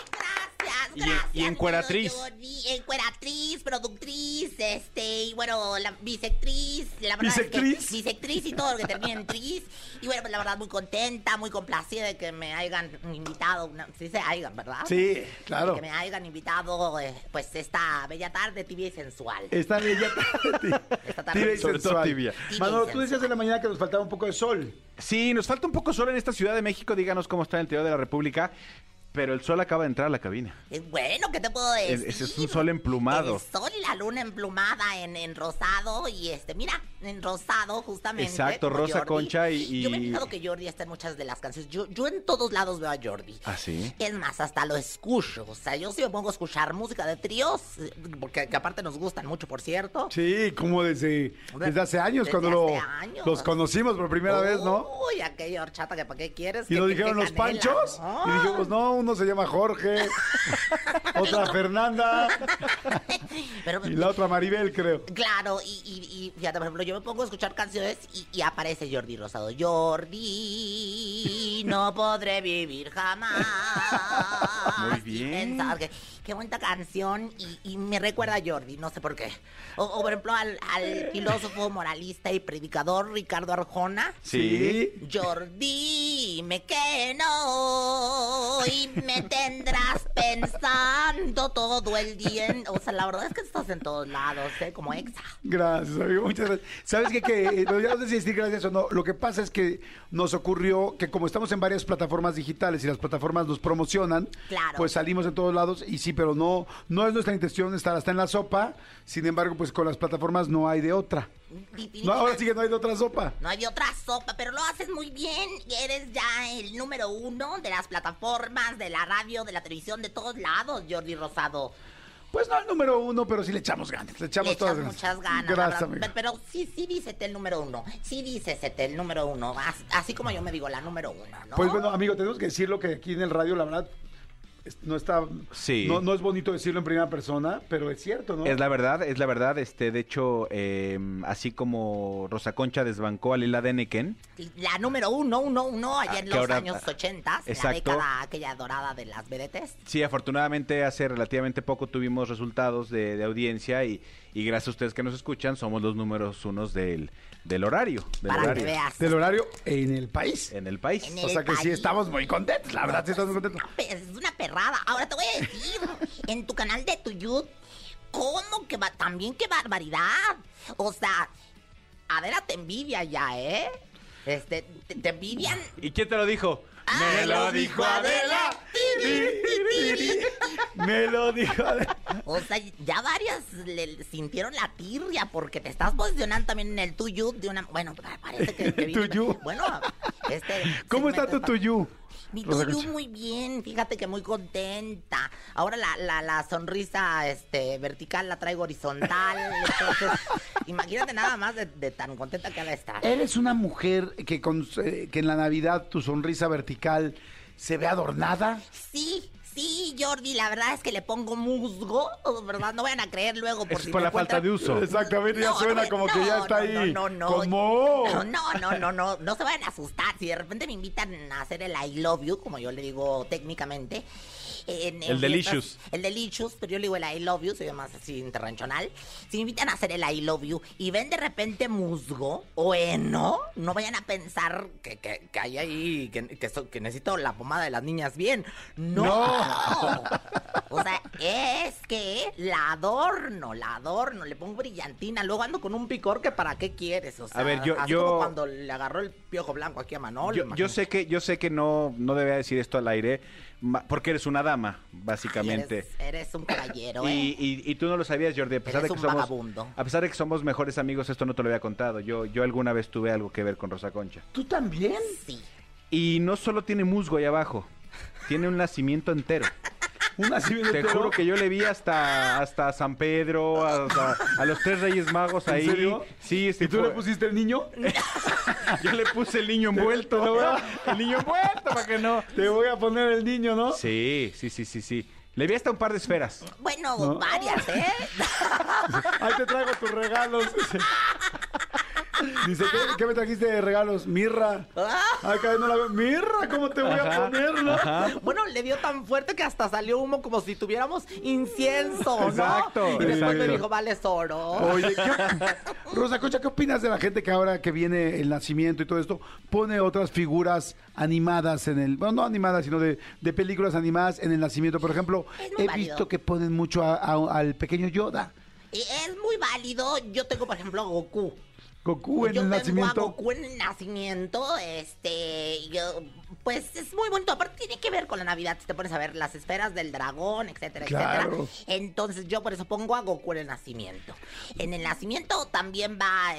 Gracias, y encueratriz. Encueratriz, productriz, y bueno, la bisectriz, la verdad ¿Bisectriz? es que bisectriz y todo lo que termina en triz. Y bueno, pues la verdad muy contenta, muy complacida de que me hayan invitado, sí se hayan, ¿verdad? Sí, claro. De que me hayan invitado, pues esta bella tarde tibia y sensual. Esta bella tarde tibia y Sobre todo sensual. tibia. Manolo, tú decías en la mañana que nos faltaba un poco de sol. Sí, nos falta un poco sol en esta Ciudad de México. Díganos cómo está en el interior de la República. Pero el sol acaba de entrar a la cabina. Bueno, ¿qué te puedo decir? Ese es un sol emplumado. El sol y la luna emplumada en rosado y mira, en rosado justamente. Exacto, como Rosa Jordi. Concha y... Yo me he fijado que Jordi está en muchas de las canciones. Yo en todos lados veo a Jordi. ¿Ah, sí? Es más, hasta lo escucho. O sea, yo sí me pongo a escuchar música de tríos, porque que aparte nos gustan mucho, por cierto. Sí, como desde hace años, Desde cuando hace años. los conocimos por primera vez, ¿no? Uy, aquella horchata que para qué quieres. Y nos dijeron los canela. Panchos. Y dijimos, no, uno se llama Jorge, otra Fernanda Pero, y la otra Maribel, creo. Claro, y fíjate, por ejemplo, yo me pongo a escuchar canciones y aparece Jordi Rosado. Jordi, no podré vivir jamás. Muy bien. Pensar qué bonita canción y me recuerda a Jordi, no sé por qué. O por ejemplo, al filósofo, moralista y predicador Ricardo Arjona. Sí. Jordi, dime que no y me tendrás pensando todo el día. O sea, la verdad es que estás en todos lados, como exa. Gracias, amigo, muchas gracias. ¿Sabes qué? No sé si decir gracias o no. Lo que pasa es que nos ocurrió que como estamos en varias plataformas digitales y las plataformas nos promocionan, Claro. pues salimos en todos lados y sí, pero no es nuestra intención estar hasta en la sopa. Sin embargo, pues con las plataformas no hay de otra. No, ahora sí que no hay de otra sopa. No hay de otra sopa, pero lo haces muy bien. Eres ya el número 1 de las plataformas, de la radio, de la televisión, de todos lados, Jordi Rosado. Pues no el número 1, pero sí le echamos ganas. Le echamos Le todas echas ganas. muchas ganas, Gracias, la verdad. amigo. Pero sí dícete el número 1. Sí dícete el número 1. Así como yo me digo la número 1, ¿no? Pues bueno, amigo, tenemos que decirlo que aquí en el radio, la verdad, no está... Sí. No es bonito decirlo en primera persona, pero es cierto, ¿no? Es la verdad. De hecho, así como Rosa Concha desbancó a Lila Deneken. La número 1, allá en que los ahora- años 80, la Exacto. década aquella dorada de las vedetes. Sí, afortunadamente hace relativamente poco tuvimos resultados de audiencia y gracias a ustedes que nos escuchan, somos los números 1 del horario. Para que veas. Del horario en el país. En el país. En el O sea que sí país. estamos muy contentos, la verdad sí estamos muy contentos. Es una perrada. Ahora te voy a decir, en tu canal de YouTube, ¿cómo que va? También qué barbaridad. O sea, Adela te envidia ya, ¿eh? Te envidian. ¿Y quién te lo dijo? ¡Me lo dijo Adela! Me lo dijo Adela. O sea, ya varias le sintieron la tirria porque te estás posicionando también en el tuyo de una... Bueno, parece que viene- Tuyú. Bueno, ¿Cómo está tu tuyú? Mi Rosa tuyo Concha. muy bien, fíjate que muy contenta. Ahora la sonrisa vertical la traigo horizontal. Entonces, imagínate nada más de tan contenta que ha de estar. Eres una mujer que en la Navidad tu sonrisa vertical se ve adornada. Sí, Jordi, la verdad es que le pongo musgo, ¿verdad? No vayan a creer luego por Es si por me la falta de uso. Exactamente, ya No, suena como que ya está ahí. No. ¿Cómo? No se vayan a asustar. Si de repente me invitan a hacer el I love you, como yo le digo técnicamente. El Delicious. El Delicious, pero yo le digo el I love you, soy más así internacional. Si me invitan a hacer el I love you y ven de repente musgo o heno, no vayan a pensar que hay ahí, que necesito la pomada de las niñas bien. No. O sea, es que la adorno, le pongo brillantina, luego ando con un picor que para qué quieres, o sea, A ver, así como cuando le agarró el piojo blanco aquí a Manolo. Yo sé que no debía decir esto al aire, porque eres una dama, básicamente. Eres un caballero, Y tú no lo sabías, Jordi, a pesar Eres de que un somos vagabundo. a pesar de que somos mejores amigos, esto no te lo había contado. Yo alguna vez tuve algo que ver con Rosa Concha. ¿Tú también? Sí. Y no solo tiene musgo ahí abajo, tiene un nacimiento entero. Un nacimiento Te entero. juro que yo le vi hasta San Pedro, a los 3 Reyes Magos ahí. ¿En serio? Sí, ¿Y tú le pusiste el niño? Yo le puse el niño envuelto, ¿no? El niño envuelto, para que no. Te voy a poner el niño, ¿no? Sí. Le vi hasta un par de esferas. Bueno, varias, ¿eh? Ahí te traigo tus regalos. Dice, ¿qué me trajiste de regalos? Mirra. Acá no la veo. Mirra, ¿cómo te voy a poner, no? Bueno, le dio tan fuerte que hasta salió humo como si tuviéramos incienso, ¿no? Exacto, Y después exacto. me dijo, vale, oro. Oye, Rosa Concha, ¿qué opinas de la gente que ahora que viene el nacimiento y todo esto, pone otras figuras animadas en el... Bueno, no animadas, sino de películas animadas en el nacimiento? Por ejemplo, Es muy he válido. visto que ponen mucho al pequeño Yoda. Es muy válido. Yo tengo, por ejemplo, a Goku. Goku en Yo el tengo a nacimiento. Goku en el nacimiento, pues es muy bonito. Aparte tiene que ver con la Navidad, si te pones a ver las esferas del dragón, etcétera, Claro. etcétera. Entonces yo por eso pongo a Goku en el nacimiento. En el nacimiento también va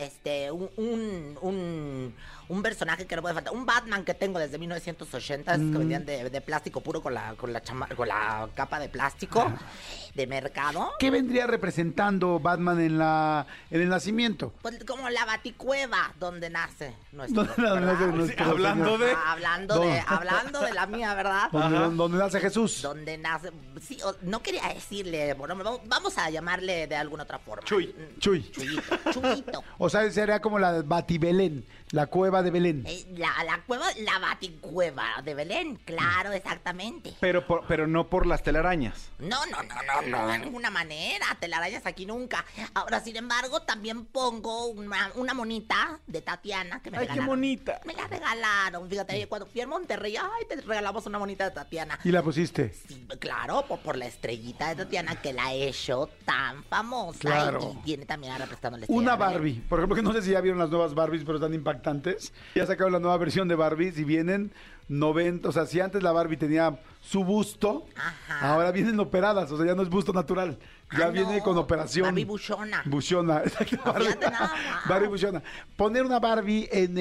un personaje que no puede faltar, un Batman que tengo desde 1980, esos que vendían de plástico puro con la capa de plástico de mercado. ¿Qué vendría representando Batman en el nacimiento? Pues como la Baticueva donde nace nuestro. Hablando de... Hablando de la mía, ¿verdad? Donde nace Jesús. Donde nace. Sí, no quería decirle, bueno, vamos a llamarle de alguna otra forma. Chuy. Chuyito. O sea, sería como la Batibelén, la cueva de Belén. La cueva, la Baticueva de Belén, claro, exactamente. Pero no por las telarañas. No, de ninguna manera, telarañas aquí nunca. Ahora, sin embargo, también pongo una monita de Tatiana que me Ay, qué regalaron. bonita. Me la regalaron, fíjate, cuando fui a Monterrey, te regalamos una monita de Tatiana. ¿Y la pusiste? Sí, claro, por la estrellita de Tatiana que la he hecho tan famosa. Claro. Y viene también a representar la estrella Una de Belén. Barbie. Por ejemplo, que no sé si ya vieron las nuevas Barbies, pero están impactantes. Ya sacaron la nueva versión de Barbies y vienen 90. O sea, si antes la Barbie tenía su busto, Ajá. ahora vienen operadas. O sea, ya no es busto natural. Ya viene no, con operación. Barbie buchona. Buchona, exacto. Fíjate nada más. Barbie buchona. Poner una Barbie en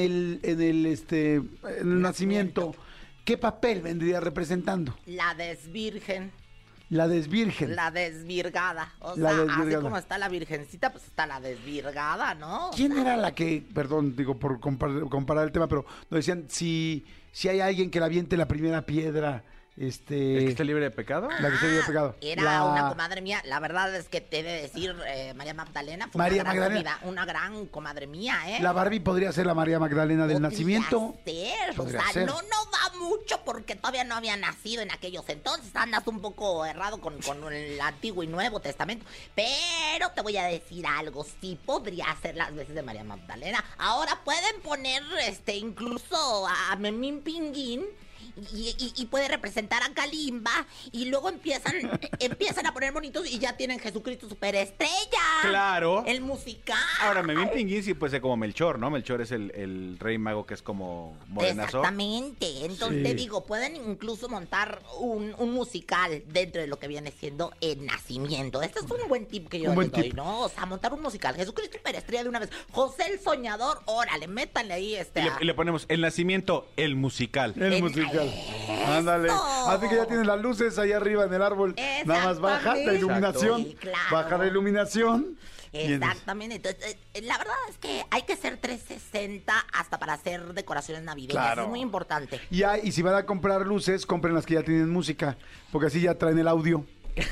el nacimiento, ¿qué papel vendría representando? La desvirgen. La desvirgen. La desvirgada. O La sea, desvirgada. así como está la virgencita, pues está la desvirgada, ¿no? ¿Quién era la que, perdón, digo, por comparar el tema, pero nos decían, si hay alguien que le aviente la primera piedra, ¿El que esté libre de pecado? la que se había pegado? Era una comadre mía. La verdad es que te he de decir, María Magdalena fue María una gran Magdalena. una gran comadre mía, ¿eh? La Barbie podría ser la María Magdalena del Podría nacimiento. ser, Podría o sea, ser. no va mucho porque todavía no había nacido en aquellos entonces. Andas un poco errado con el Antiguo y Nuevo Testamento. Pero te voy a decir algo, sí podría ser las veces de María Magdalena. Ahora pueden poner incluso a Memín Pinguín. Y puede representar a Kalimba y luego empiezan a poner bonitos y ya tienen Jesucristo Superestrella. Claro. El musical. Ahora, Memín Pinguín sí puede ser como Melchor, ¿no? Melchor es el rey mago que es como morenazo. Exactamente. Entonces Sí. te digo, pueden incluso montar un musical dentro de lo que viene siendo el nacimiento. Este es un buen tip que yo Un les buen doy, tip. ¿no? O sea, montar un musical. Jesucristo Superestrella de una vez. José el Soñador, órale, métanle ahí Y le ponemos el nacimiento, el musical. El musical. Ándale. Así que ya tienes las luces ahí arriba en el árbol. Nada más baja la Exactamente. iluminación. Sí, claro. Baja la iluminación. Exactamente. Entonces, la verdad es que hay que ser 360 hasta para hacer decoraciones navideñas. Claro. Es muy importante. Y si van a comprar luces, compren las que ya tienen música, porque así ya traen el audio.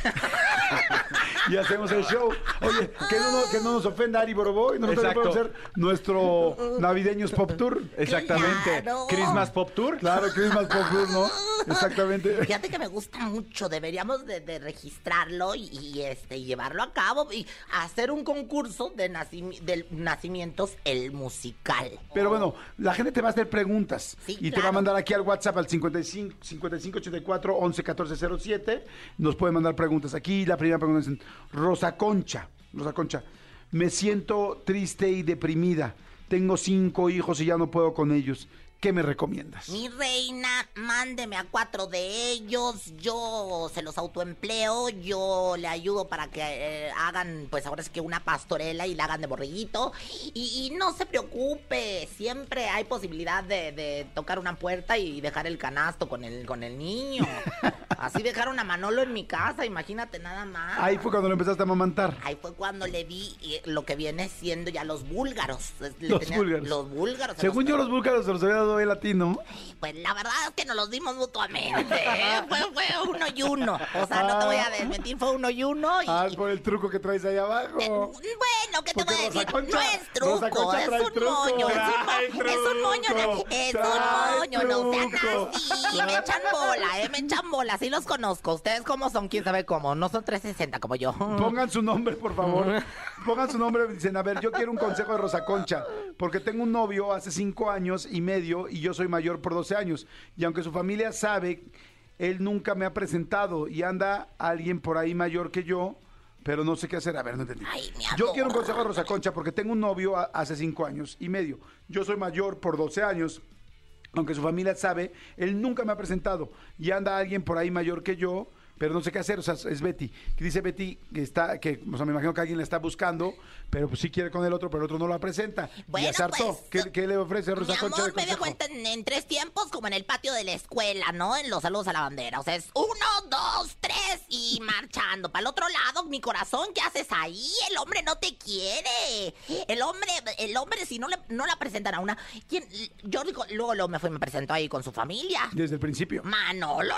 Y hacemos el show. Oye, que no nos ofenda Ari Boroboy. Nosotros Exacto. podemos hacer nuestro navideños Pop Tour. Exactamente. Claro. Christmas Pop Tour. Claro, Christmas Pop Tour, ¿no? Exactamente. Fíjate que me gusta mucho, deberíamos de registrarlo y llevarlo a cabo y hacer un concurso de nacimientos, el musical. Pero bueno, la gente te va a hacer preguntas. Sí, y te claro. va a mandar aquí al WhatsApp al 5584 11 14 07. Nos pueden mandar preguntas. Aquí la primera pregunta es Rosa Concha, me siento triste y deprimida. Tengo 5 hijos y ya no puedo con ellos. ¿Qué me recomiendas? Mi reina, mándeme a 4 de ellos, yo se los autoempleo, yo le ayudo para que hagan, pues ahora es que una pastorela y la hagan de borreguito. Y no se preocupe, siempre hay posibilidad de tocar una puerta y dejar el canasto con el niño. Así dejaron a Manolo en mi casa, imagínate nada más. Ahí fue cuando lo empezaste a amamantar. Ahí fue cuando le vi lo que viene siendo ya los búlgaros. Búlgaros. Los búlgaros. Según yo, los búlgaros se los había dado el latino. Pues la verdad es que nos los dimos mutuamente. Fue 1 y 1. O sea, no te voy a desmentir, fue 1 y 1. Y, Por el truco que traes ahí abajo. bueno, ¿qué te Porque voy a decir? Rosa Concha- No es Rosa truco, Concha es trae un truco. moño. Trae Es un moño, truco. es un Trae moño. No sean truco. así. Me echan bola, me echan bola. Sí los conozco. ¿Ustedes cómo son? ¿Quién sabe cómo? No son 360 como yo. Pongan su nombre, por favor. Pongan su nombre. Dicen, a ver, yo quiero un consejo de Rosa Concha, porque tengo un novio hace 5 años y medio y yo soy mayor por 12 años. Y aunque su familia sabe, él nunca me ha presentado y anda alguien por ahí mayor que yo, pero no sé qué hacer. A ver, no entendí. Ay, mi Yo amor. quiero un consejo de Rosa Concha, porque tengo un novio hace 5 años y medio. Yo soy mayor por 12 años. Aunque su familia sabe, él nunca me ha presentado. Y anda alguien por ahí mayor que yo, pero no sé qué hacer. O sea, es Betty. Que dice Betty o sea, me imagino que alguien la está buscando, pero pues sí quiere con el otro, pero el otro no la presenta. Bueno, y acertó. pues, ¿Qué le ofrece Rosa Mi Concha de amor, me dio consejo? cuenta en 3 tiempos, como en el patio de la escuela, ¿no? En los saludos a la bandera. O sea, es 1, 2, 3 y marchando. Para el otro lado, mi corazón, ¿qué haces ahí? El hombre no te quiere. El hombre si no la presentan a una... Yo digo, luego me presentó ahí con su familia. Desde el principio. Manolo,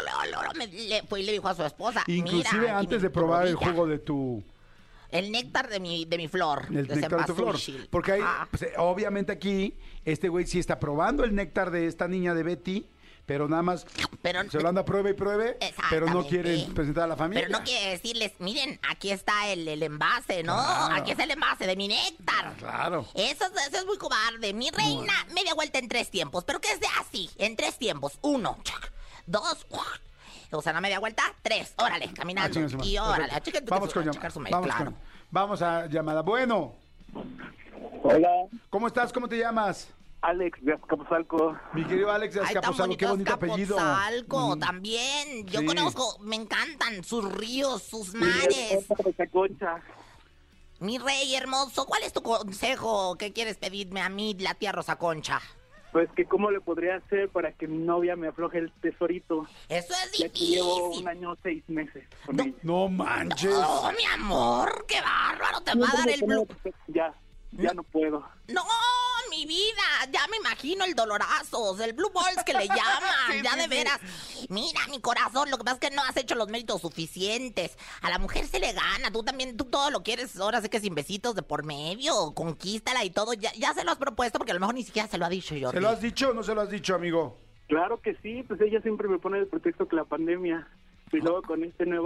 fue y le dijo a su esposa. Inclusive mira, aquí antes mi de probar el probilla. jugo de tu... El néctar de mi flor. El néctar de tu flor. cempasúchil. Porque hay, Ajá. pues, obviamente aquí, este güey sí está probando el néctar de esta niña de Betty, pero nada más Pero- se lo anda pruebe y pruebe, pero no Exactamente. quiere presentar a la familia. Pero no quiere decirles, miren, aquí está el envase, ¿no? Claro. Aquí está el envase de mi néctar. Claro. Eso es muy cobarde. Mi reina, media vuelta en 3 tiempos. Pero que es de así, en 3 tiempos. 1, 2, o sea, una media vuelta, 3. Órale, caminando. chinga su madre. Y órale, Perfecto. a checar Vamos con checar su mail, vamos claro. vamos a llamada. Bueno, Hola, ¿cómo estás? ¿Cómo te llamas? Alex de Azcapotzalco. Mi querido Alex de Ay, tan Azcapotzalco, qué bonito apellido. Azcapotzalco, Mm. también. Yo Sí. conozco, me encantan sus ríos, sus mares. Rosa Concha. Mi rey hermoso, ¿cuál es tu consejo? ¿Qué quieres pedirme a mí, la tía Rosa Concha? Pues que cómo le podría hacer para que mi novia me afloje el tesorito. Eso es Ya que llevo difícil. 1 año 6 meses con No. ella. No manches. Oh, mi amor, qué bárbaro, te va a dar el blue. Ya no puedo. No, mi vida, ya me imagino el dolorazos, el blue balls que le llaman, ya de veras. Mira, mi corazón, lo que pasa es que no has hecho los méritos suficientes. A la mujer se le gana, tú también, tú todo lo quieres, ahora sé que sin besitos de por medio, conquístala y todo. Ya se lo has propuesto porque a lo mejor ni siquiera se lo ha dicho yo. ¿Se lo has dicho o no se lo has dicho, amigo? Claro que sí, pues ella siempre me pone el pretexto que la pandemia. Y luego con este nuevo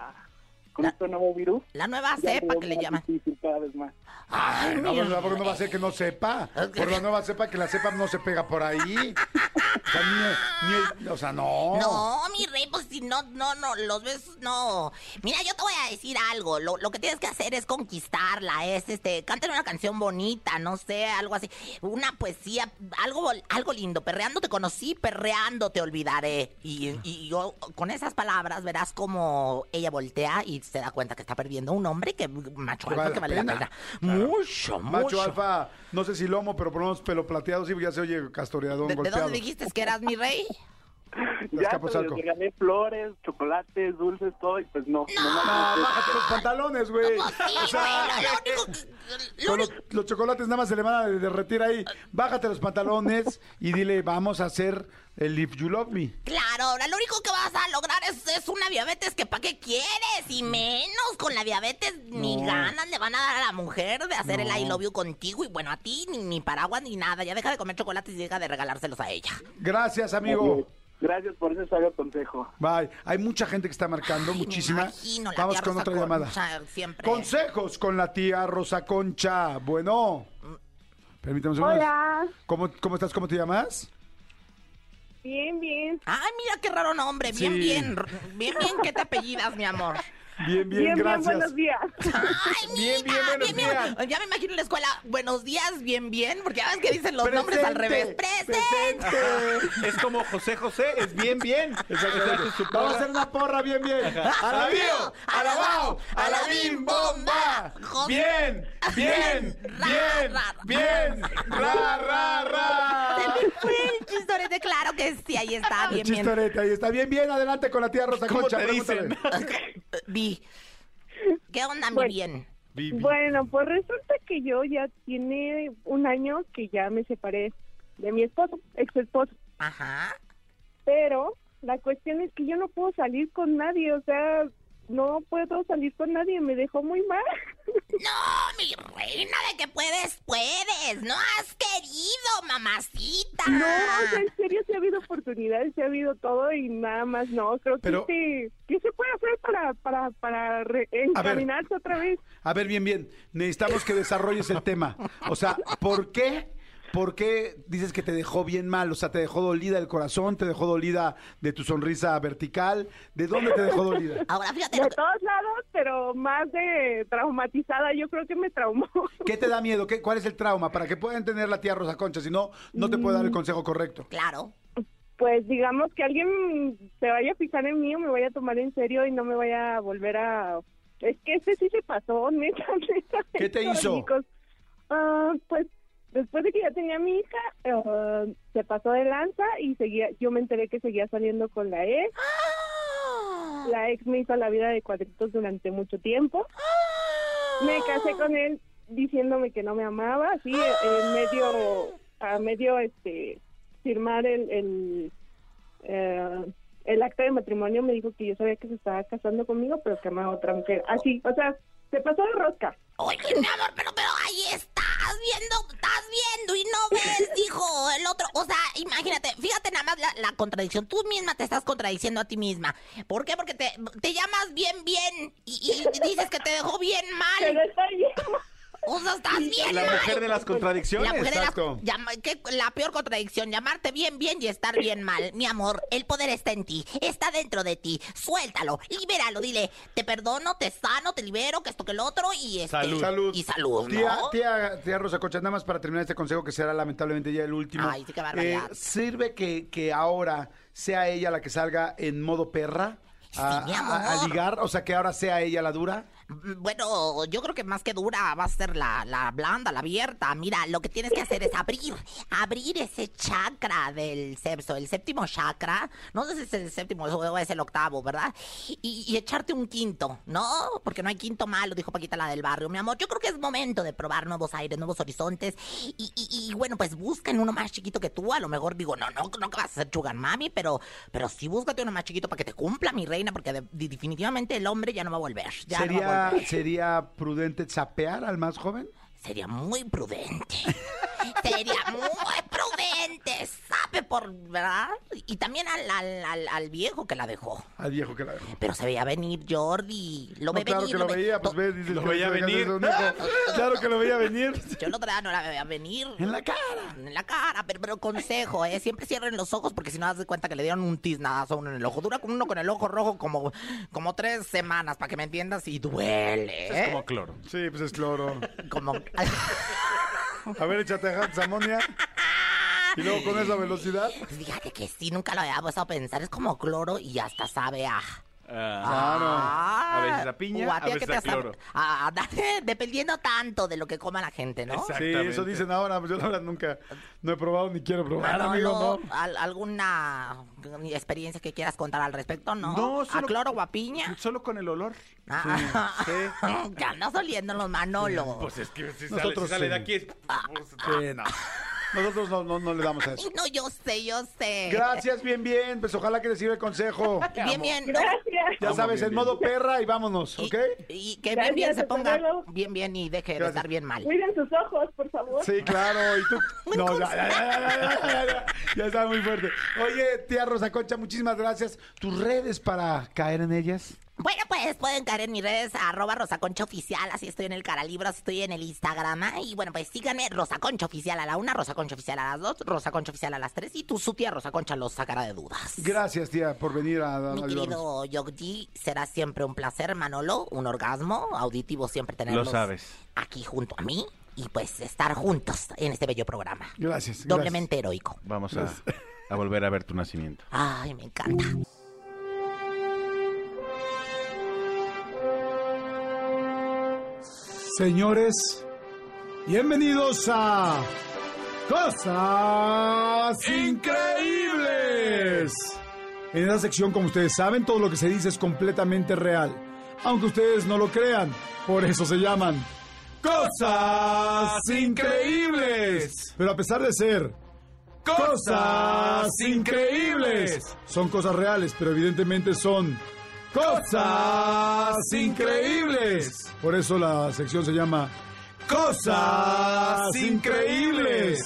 virus. La nueva ya me cepa veo que le más llaman. difícil cada vez más. Ay, No, mi no, porque no va a ser que no sepa. Por la nueva cepa, que la cepa no se pega por ahí. O sea, o sea, no. No, mi rey, pues si no, los besos no. Mira, yo te voy a decir algo. Lo que tienes que hacer es conquistarla. Cántale una canción bonita, no sé, algo así. Una poesía, algo lindo. Perreando te conocí, perreando te olvidaré. Y yo, con esas palabras, verás como ella voltea y se da cuenta que está perdiendo un hombre macho Que alfa, vale que la vale la pena. pena. Claro. Mucho. Macho alfa, no sé si lomo, pero por lo menos pelo plateado, sí, porque ya se oye castoreadón ¿De golpeado. dónde dijiste que eras mi rey? Ya Azcapotzalco. les regalé flores, chocolates, dulces, todo, y pues no. No, bájate los pantalones, güey. Sí, O sea, güey, lo único que... con los chocolates nada más se le van a derretir ahí. Bájate los pantalones y dile, vamos a hacer el If You Love Me. Claro, ahora lo único que vas a lograr es una diabetes que ¿para qué quieres? Y menos con la diabetes ni ganas le van a dar a la mujer de hacer el I love you contigo. Y bueno, a ti ni paraguas ni nada. Ya deja de comer chocolates y deja de regalárselos a ella. Gracias, amigo. Gracias por ese sabio consejo. Bye. Hay mucha gente que está marcando, Ay, me muchísima. imagino, la Vamos tía con Rosa otra Concha, llamada. siempre. Consejos con la tía Rosa Concha. Bueno. Permítame un segundo. Hola. ¿Cómo estás? ¿Cómo te llamas? Bien, bien. Ay, mira qué raro nombre. Bien, Sí. bien. Bien, bien. ¿Qué te apellidas, mi amor? Bien, gracias. buenos días. Ay, Bien, mira, buenos días. Ya me imagino en la escuela. Buenos días, bien. Porque ya ves que dicen los nombres al revés. ¡Presente! Es como José José, es bien. Exacto. Vamos a hacer una porra bien. A la bio, a la bao, a la bim bomba. Bien. Se me fue el chistorete, claro que sí, ahí está, bien. Chistorete, ahí está. Bien. Adelante con la tía Rosa ¿Cómo Concha. te Pregúntale. dicen? Vi. ¿Qué onda, mi Bueno. bien? Bueno, pues resulta que yo ya tiene un año que ya me separé de mi esposo, ex esposo. Ajá. Pero la cuestión es que yo no puedo salir con nadie, o sea, no puedo salir con nadie, me dejó muy mal. No, mi reina, de que puedes. No has querido, mamacita. No, o sea, en serio, sí ha habido oportunidades, sí ha habido todo y nada más no. Creo Pero- que ¿qué se puede hacer para encaminarse otra vez? A ver, bien. Necesitamos que desarrolles el tema. O sea, ¿por qué? ¿Por qué dices que te dejó bien mal? O sea, ¿te dejó dolida el corazón? ¿Te dejó dolida de tu sonrisa vertical? ¿De dónde te dejó dolida? Ahora, fíjate. De todos lados, pero más de traumatizada, yo creo que me traumó. ¿Qué te da miedo? ¿Cuál es el trauma? Para que pueda entender la tía Rosa Concha, si no, no te puede dar el consejo correcto. Claro. Pues digamos que alguien se vaya a fijar en mí o me vaya a tomar en serio y no me vaya a volver a... Es que ese sí se pasó, neta. ¿Qué te hizo? Chicos. Pues después de que ya tenía a mi hija, se pasó de lanza y yo me enteré que seguía saliendo con la ex. La ex me hizo la vida de cuadritos durante mucho tiempo. Me casé con él diciéndome que no me amaba, así a medio firmar el acta de matrimonio me dijo que yo sabía que se estaba casando conmigo, pero que amaba a otra mujer. Así, o sea, se pasó de rosca. Oye, mi amor, pero ahí estás viendo y no ves, dijo el otro. O sea, imagínate, fíjate nada más la contradicción. Tú misma te estás contradiciendo a ti misma. ¿Por qué? Porque te llamas bien y dices que te dejó bien Pero mal. está bien. O sea, estás bien La mal. mujer de las contradicciones. La mujer de Exacto. la peor contradicción, llamarte bien y estar bien mal. Mi amor, el poder está en ti, está dentro de ti. Suéltalo, libéralo, dile, te perdono, te sano, te libero, que esto, que el otro y Salud. Y salud, Tía, ¿no? tía Rosa Concha, nada más para terminar este consejo que será lamentablemente ya el último. Ay, sí, qué barbaridad. ¿Sirve que ahora sea ella la que salga en modo perra mi amor. a ligar? O sea, que ahora sea ella la dura. Bueno, yo creo que más que dura va a ser la blanda, la abierta. Mira, lo que tienes que hacer es abrir ese chakra del sexo, el séptimo chakra. No sé si es el séptimo o es el octavo, ¿verdad? Y echarte un quinto, ¿no? Porque no hay quinto malo, dijo Paquita la del barrio. Mi amor, yo creo que es momento de probar nuevos aires, nuevos horizontes. Y bueno, pues busca en uno más chiquito que tú. A lo mejor digo, no que vas a ser sugar mami, pero sí búscate uno más chiquito para que te cumpla, mi reina, porque definitivamente el hombre ya no va a volver. Ya no va a volver. ¿Sería prudente zapear al más joven? Sería muy prudente. Sería muy prudente. Sabe ¿verdad? Y también al viejo que la dejó. Al viejo que la dejó. Pero se veía venir, Jordi. Lo ve claro venir. que lo veía, pues ves, dices Lo que veía dejas venir. eso, mijo. Claro que lo veía venir. Yo el otro día no la veía venir. En la cara. En la cara, pero consejo, siempre cierren los ojos porque si no das de cuenta que le dieron un tiznadazo a uno en el ojo. Dura con uno con el ojo rojo como 3 semanas, para que me entiendas, y duele, Es como cloro. Sí, pues es cloro. Como... A ver, échate amonia. Y luego con esa velocidad. Fíjate que sí, nunca lo había puesto a pensar. Es como cloro y hasta sabe a... A veces a piña, o a ti veces que a te cloro. dependiendo tanto de lo que coma la gente, ¿no? Sí, eso dicen ahora. Pues yo la verdad nunca no he probado ni quiero probar, Manolo, amigo, ¿no? ¿alguna experiencia que quieras contar al respecto, no? No, ¿A solo- cloro o a piña? Solo con el olor. Que andas oliendo los Manolo. Pues es que si Nosotros sale sí. de aquí es... Sí, no. Nosotros no le damos a eso. No, yo sé. Gracias, bien. Pues ojalá que les sirva el consejo. Bien. Gracias. Ya sabes, en modo perra y vámonos, Y- ¿ok? Y que Gracias, bien se hasta ponga luego. bien y deje de Gracias. estar bien mal. Cuiden sus ojos, por favor. Sí, claro. Y tú. No, ya está muy fuerte. Oye, tía Rosa Concha, muchísimas gracias. ¿Tus redes para caer en ellas? Bueno, pues pueden caer en mis redes, @rosaconchaoficial, así estoy en el Caralibros, estoy en el Instagram, y bueno, pues síganme, Rosa Concha Oficial a la 1, Rosa Concha Oficial a las 2, Rosa Concha Oficial a las 3, y su tía Rosa Concha los sacará de dudas. Gracias, tía, por venir a Mi ayudarnos. querido Yogji, será siempre un placer, Manolo, un orgasmo auditivo siempre tenerlos Lo sabes. aquí junto a mí, y pues estar juntos en este bello programa. Gracias. Doblemente heroico. Vamos a volver a ver tu nacimiento. Ay, me encanta. Señores, bienvenidos a Cosas Increíbles. En esta sección, como ustedes saben, todo lo que se dice es completamente real, aunque ustedes no lo crean. Por eso se llaman Cosas Increíbles. Pero a pesar de ser Cosas Increíbles, son cosas reales, pero evidentemente son Cosas Increíbles. Por eso la sección se llama Cosas Increíbles.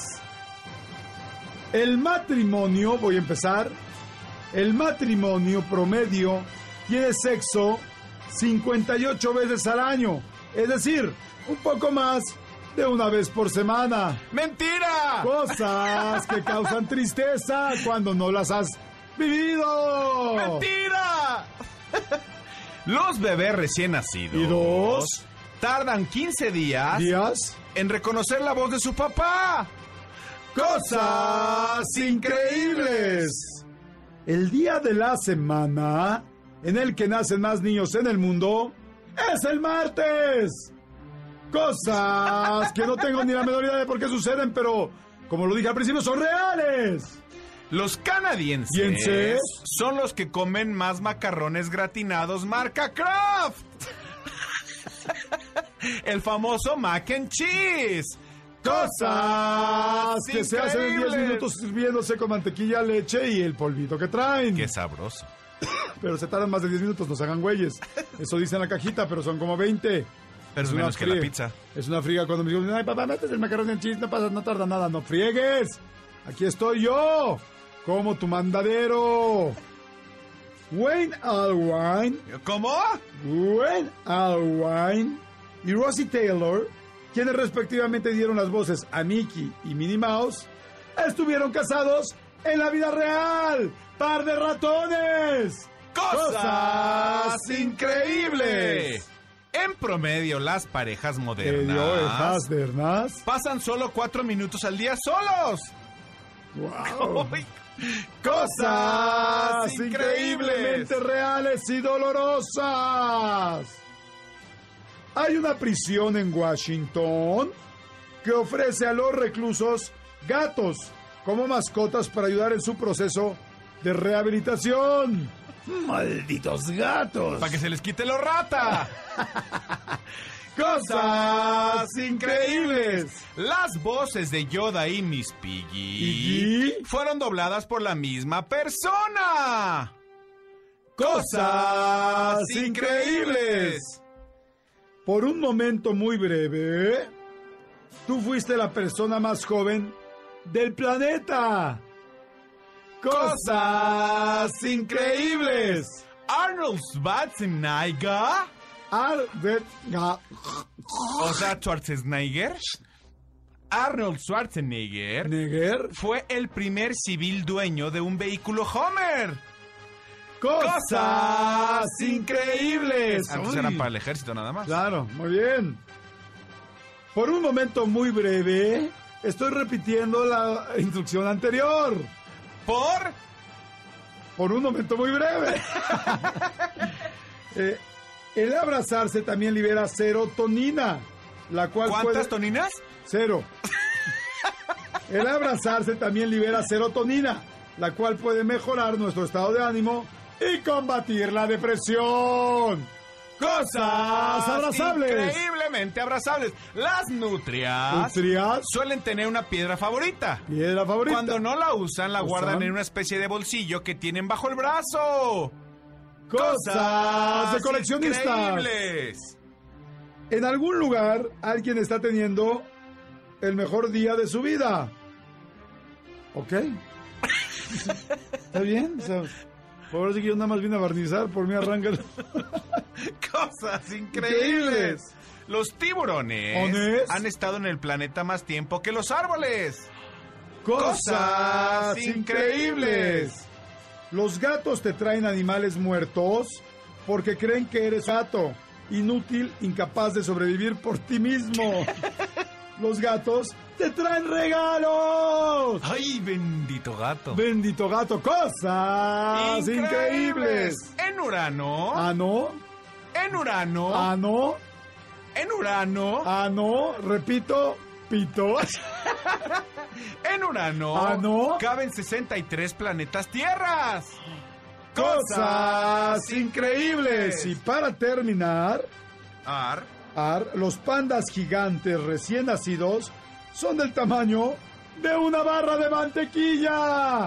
El matrimonio, voy a empezar. El matrimonio promedio tiene sexo 58 veces al año. Es decir, un poco más de una vez por semana. ¡Mentira! Cosas que causan tristeza cuando no las has vivido. ¡Mentira! Los bebés recién nacidos ¿Y dos? tardan 15 días ¿Días? en reconocer la voz de su papá. Cosas increíbles. El día de la semana en el que nacen más niños en el mundo es el martes. Cosas que no tengo ni la menor idea de por qué suceden, pero como lo dije al principio, son reales. Los canadienses ¿Quienses? son los que comen más macarrones gratinados marca Kraft. El famoso mac and cheese. Cosas que se hacen en 10 increíbles. minutos sirviéndose con mantequilla, leche y el polvito que traen. Qué sabroso. Pero se tardan más de 10 minutos, no se hagan güeyes. Eso dice en la cajita, pero son como 20. Pero es una menos que la frie- pizza. Es una friega cuando me dicen, ay papá, metes el macarrón en cheese, no pasa, no tarda nada, no friegues. Aquí estoy yo, como tu mandadero. Wayne Allwine, ¿Cómo? Wayne Allwine y Rosie Taylor, quienes respectivamente dieron las voces a Mickey y Minnie Mouse, estuvieron casados en la vida real. ¡Par de ratones! ¡Cosas increíbles! En promedio, las parejas Te dio modernas Hasdernas. pasan solo 4 minutos al día solos. ¡Wow! ¡Ay! Cosas increíbles. increíblemente reales y dolorosas. Hay una prisión en Washington que ofrece a los reclusos gatos como mascotas para ayudar en su proceso de rehabilitación. ¡Malditos gatos! Para que se les quite lo rata. ¡Cosas increíbles! Las voces de Yoda y Miss Piggy ¿Y? fueron dobladas por la misma persona. ¡Cosas increíbles! Por un momento muy breve, tú fuiste la persona más joven del planeta. ¡Cosas increíbles! Arnold Schwarzenegger, o sea, Schwarzenegger. Arnold Schwarzenegger Neger. fue el primer civil dueño de un vehículo Homer. ¡Cosas increíbles! Antes Uy. eran para el ejército nada más. Claro, muy bien. Por un momento muy breve, estoy repitiendo la instrucción anterior. Por Por un momento muy breve. El abrazarse también libera serotonina, la cual ¿Cuántas toninas? 0. El abrazarse también libera serotonina, la cual puede mejorar nuestro estado de ánimo y combatir la depresión. ¡Cosas abrazables! Increíblemente abrazables. Las nutrias suelen tener una piedra favorita. Piedra favorita. Cuando no la usan, la guardan en una especie de bolsillo que tienen bajo el brazo. Cosas de coleccionistas. Increíbles. En algún lugar, alguien está teniendo el mejor día de su vida. ¿Ok? ¿Está bien? O sea, por ahora sí que yo nada más vine a barnizar, por mí arranca. Cosas increíbles. Los tiburones han estado en el planeta más tiempo que los árboles. Cosas increíbles. Los gatos te traen animales muertos porque creen que eres gato, inútil, incapaz de sobrevivir por ti mismo. Los gatos te traen regalos. ¡Ay, bendito gato! Bendito gato, cosas increíbles. En Urano. ¿Ah, no? En Urano. ¿Ah, no? En Urano. ¿Ah, no? Repito, pito. En Urano. ¿Ah, no? Caben 63 planetas tierras. Cosas increíbles. Y para terminar, los pandas gigantes recién nacidos son del tamaño de una barra de mantequilla.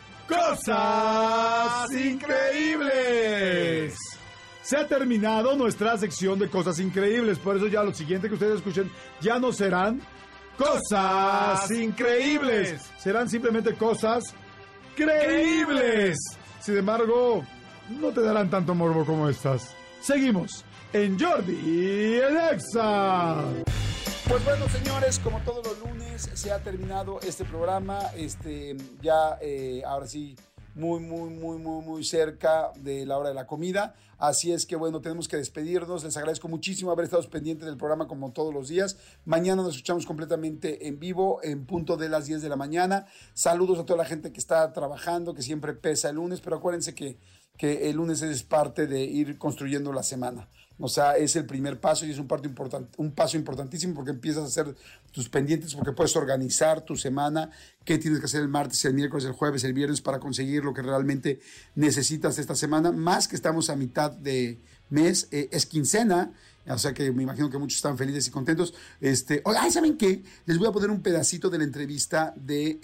¡Cosas increíbles! Se ha terminado nuestra sección de cosas increíbles. Por eso ya lo siguiente que ustedes escuchen ya no serán cosas increíbles. Serán simplemente cosas creíbles. Sin embargo, no te darán tanto morbo como estas. Seguimos en Jordi y en Exa. Pues bueno, señores, como todos los lunes, se ha terminado este programa. Ya ahora sí, muy cerca de la hora de la comida. Así es que bueno, tenemos que despedirnos. Les agradezco muchísimo haber estado pendientes del programa como todos los días. Mañana nos escuchamos completamente en vivo, en punto de las 10 de la mañana. Saludos a toda la gente que está trabajando, que siempre pesa el lunes, pero acuérdense que el lunes es parte de ir construyendo la semana. O sea, es el primer paso y es un paso importantísimo porque empiezas a hacer tus pendientes, porque puedes organizar tu semana, qué tienes que hacer el martes, el miércoles, el jueves, el viernes para conseguir lo que realmente necesitas esta semana. Más que estamos a mitad de mes, es quincena, o sea que me imagino que muchos están felices y contentos. ¿Saben qué? Les voy a poner un pedacito de la entrevista de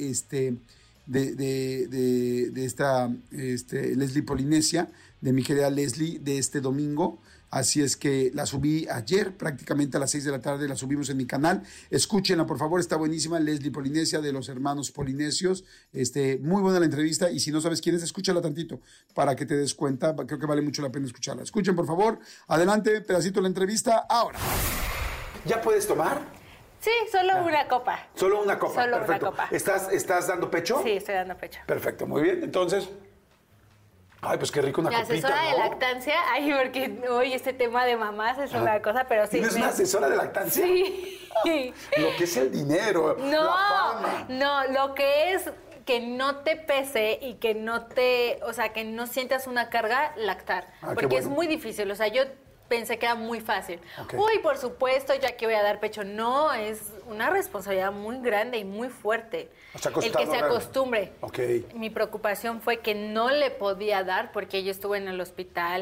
esta Leslie Polinesia, de mi querida Leslie, de este domingo. Así es que la subí ayer, prácticamente a las 6 de la tarde la subimos en mi canal. Escúchenla, por favor, está buenísima. Leslie Polinesia, de los hermanos Polinesios. Muy buena la entrevista, y si no sabes quién es, escúchala tantito para que te des cuenta. Creo que vale mucho la pena escucharla. Escuchen, por favor. Adelante, pedacito de la entrevista, ahora. ¿Ya puedes tomar? Sí, solo una copa. Solo una copa, Solo perfecto. una copa. ¿Estás dando pecho? Sí, estoy dando pecho. Perfecto, muy bien. Entonces... Ay, pues qué rico una la copita, asesora ¿no? de lactancia, ay, porque hoy este tema de mamás es una cosa, pero sí. ¿Tienes una asesora de lactancia? Sí. Lo que es el dinero, la fama. No, lo que es que no te pese y que no que no sientas una carga lactar, porque bueno. es muy difícil, o sea, yo pensé que era muy fácil. Okay. Uy, por supuesto, ya que voy a dar pecho. No, es una responsabilidad muy grande y muy fuerte. O sea, el que se acostumbre. Okay. Mi preocupación fue que no le podía dar porque ella estuvo en el hospital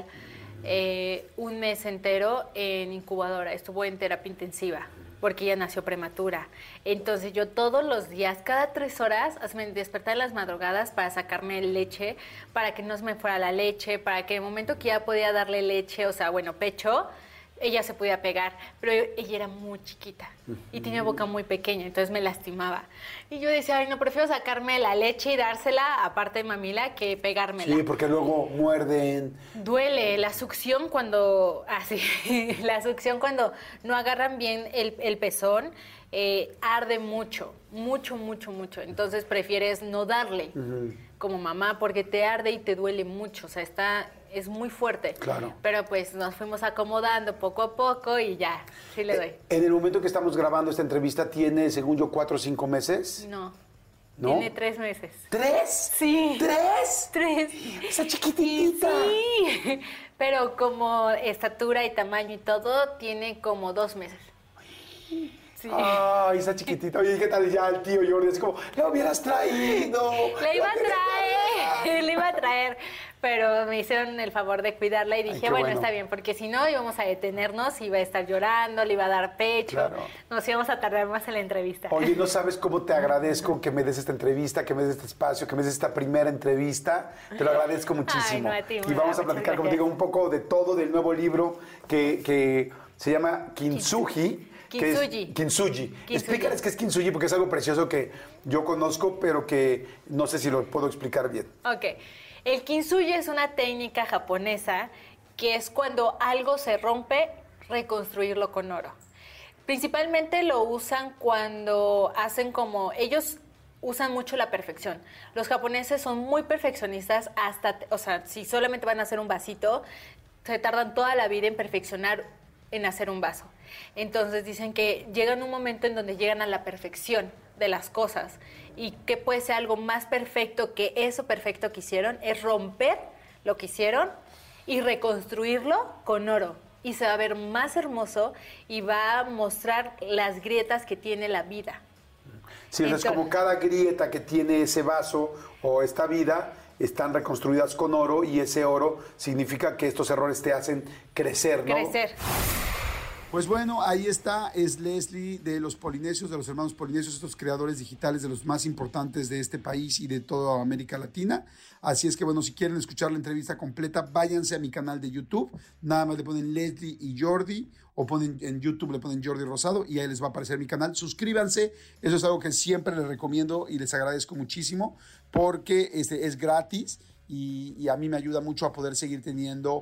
un mes entero en incubadora, estuvo en terapia intensiva porque ella nació prematura. Entonces yo todos los días, cada 3 horas, me despertaba en las madrugadas para sacarme leche, para que no se me fuera la leche, para que en el momento que ya podía darle leche, o sea, bueno, pecho, ella se podía pegar, pero ella era muy chiquita y tenía boca muy pequeña, entonces me lastimaba. Y yo decía, ay, no, prefiero sacarme la leche y dársela, aparte de mamila, que pegármela. Sí, porque luego muerden. Duele la succión cuando, la succión cuando no agarran bien el pezón, arde mucho. Entonces prefieres no darle como mamá porque te arde y te duele mucho, o sea, es muy fuerte. Claro. Pero pues nos fuimos acomodando poco a poco y ya, sí le doy. En el momento que estamos grabando esta entrevista, ¿tiene, según yo, 4 o 5 meses? No. ¿No? Tiene 3 meses. ¿3? Sí. ¿3? 3. Esa chiquitita. Sí, pero como estatura y tamaño y todo, tiene como 2 meses. Sí. Ay, esa chiquitita. Oye, ¿qué tal ya el tío Jordi? Es como, lo hubieras traído. Le iba a traer, pero me hicieron el favor de cuidarla y dije, bueno, está bien, porque si no íbamos a detenernos, iba a estar llorando, le iba a dar pecho, nos íbamos a tardar más en la entrevista. Oye, no sabes cómo te agradezco que me des esta entrevista, que me des este espacio, que me des esta primera entrevista. Te lo agradezco muchísimo. Ay, no, a ti, y vamos a platicar contigo un poco de todo, del nuevo libro que se llama Kintsugi. Kintsugi. Explícales qué es Kintsugi, porque es algo precioso que yo conozco, pero que no sé si lo puedo explicar bien. Ok. El Kintsugi es una técnica japonesa que es cuando algo se rompe, reconstruirlo con oro. Principalmente lo usan cuando hacen como... Ellos usan mucho la perfección. Los japoneses son muy perfeccionistas hasta... O sea, si solamente van a hacer un vasito, se tardan toda la vida en perfeccionar, en hacer un vaso. Entonces dicen que llegan un momento en donde llegan a la perfección de las cosas y que puede ser algo más perfecto que eso perfecto que hicieron, es romper lo que hicieron y reconstruirlo con oro. Y se va a ver más hermoso y va a mostrar las grietas que tiene la vida. Sí, entonces, como cada grieta que tiene ese vaso o esta vida están reconstruidas con oro y ese oro significa que estos errores te hacen crecer, ¿no? Crecer. Pues bueno, ahí está, es Leslie de los Polinesios, de los hermanos Polinesios, estos creadores digitales de los más importantes de este país y de toda América Latina. Así es que bueno, si quieren escuchar la entrevista completa, váyanse a mi canal de YouTube, nada más le ponen Leslie y Jordi, o ponen en YouTube, le ponen Jordi Rosado y ahí les va a aparecer mi canal. Suscríbanse, eso es algo que siempre les recomiendo y les agradezco muchísimo porque es gratis y a mí me ayuda mucho a poder seguir teniendo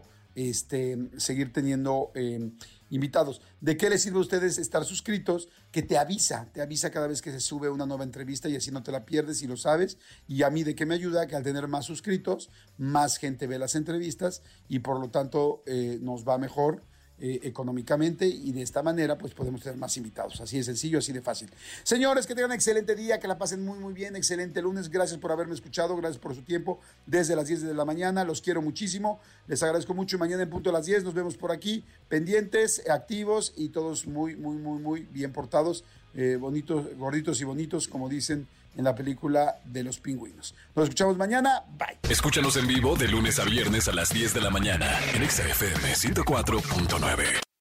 invitados. ¿De qué les sirve a ustedes estar suscritos? Que te avisa cada vez que se sube una nueva entrevista y así no te la pierdes y lo sabes. Y a mí, ¿de qué me ayuda? Que al tener más suscritos, más gente ve las entrevistas y por lo tanto nos va mejor económicamente y de esta manera pues podemos tener más invitados. Así de sencillo, así de fácil. Señores, que tengan un excelente día, que la pasen muy muy bien, excelente lunes, gracias por haberme escuchado, gracias por su tiempo desde las 10 de la mañana, los quiero muchísimo, les agradezco mucho y mañana en punto a las 10 nos vemos por aquí, pendientes, activos y todos muy muy muy muy bien portados, bonitos, gorditos y bonitos como dicen en la película de los pingüinos. Nos escuchamos mañana, bye. Escúchanos en vivo de lunes a viernes a las 10 de la mañana en XFM 104.9.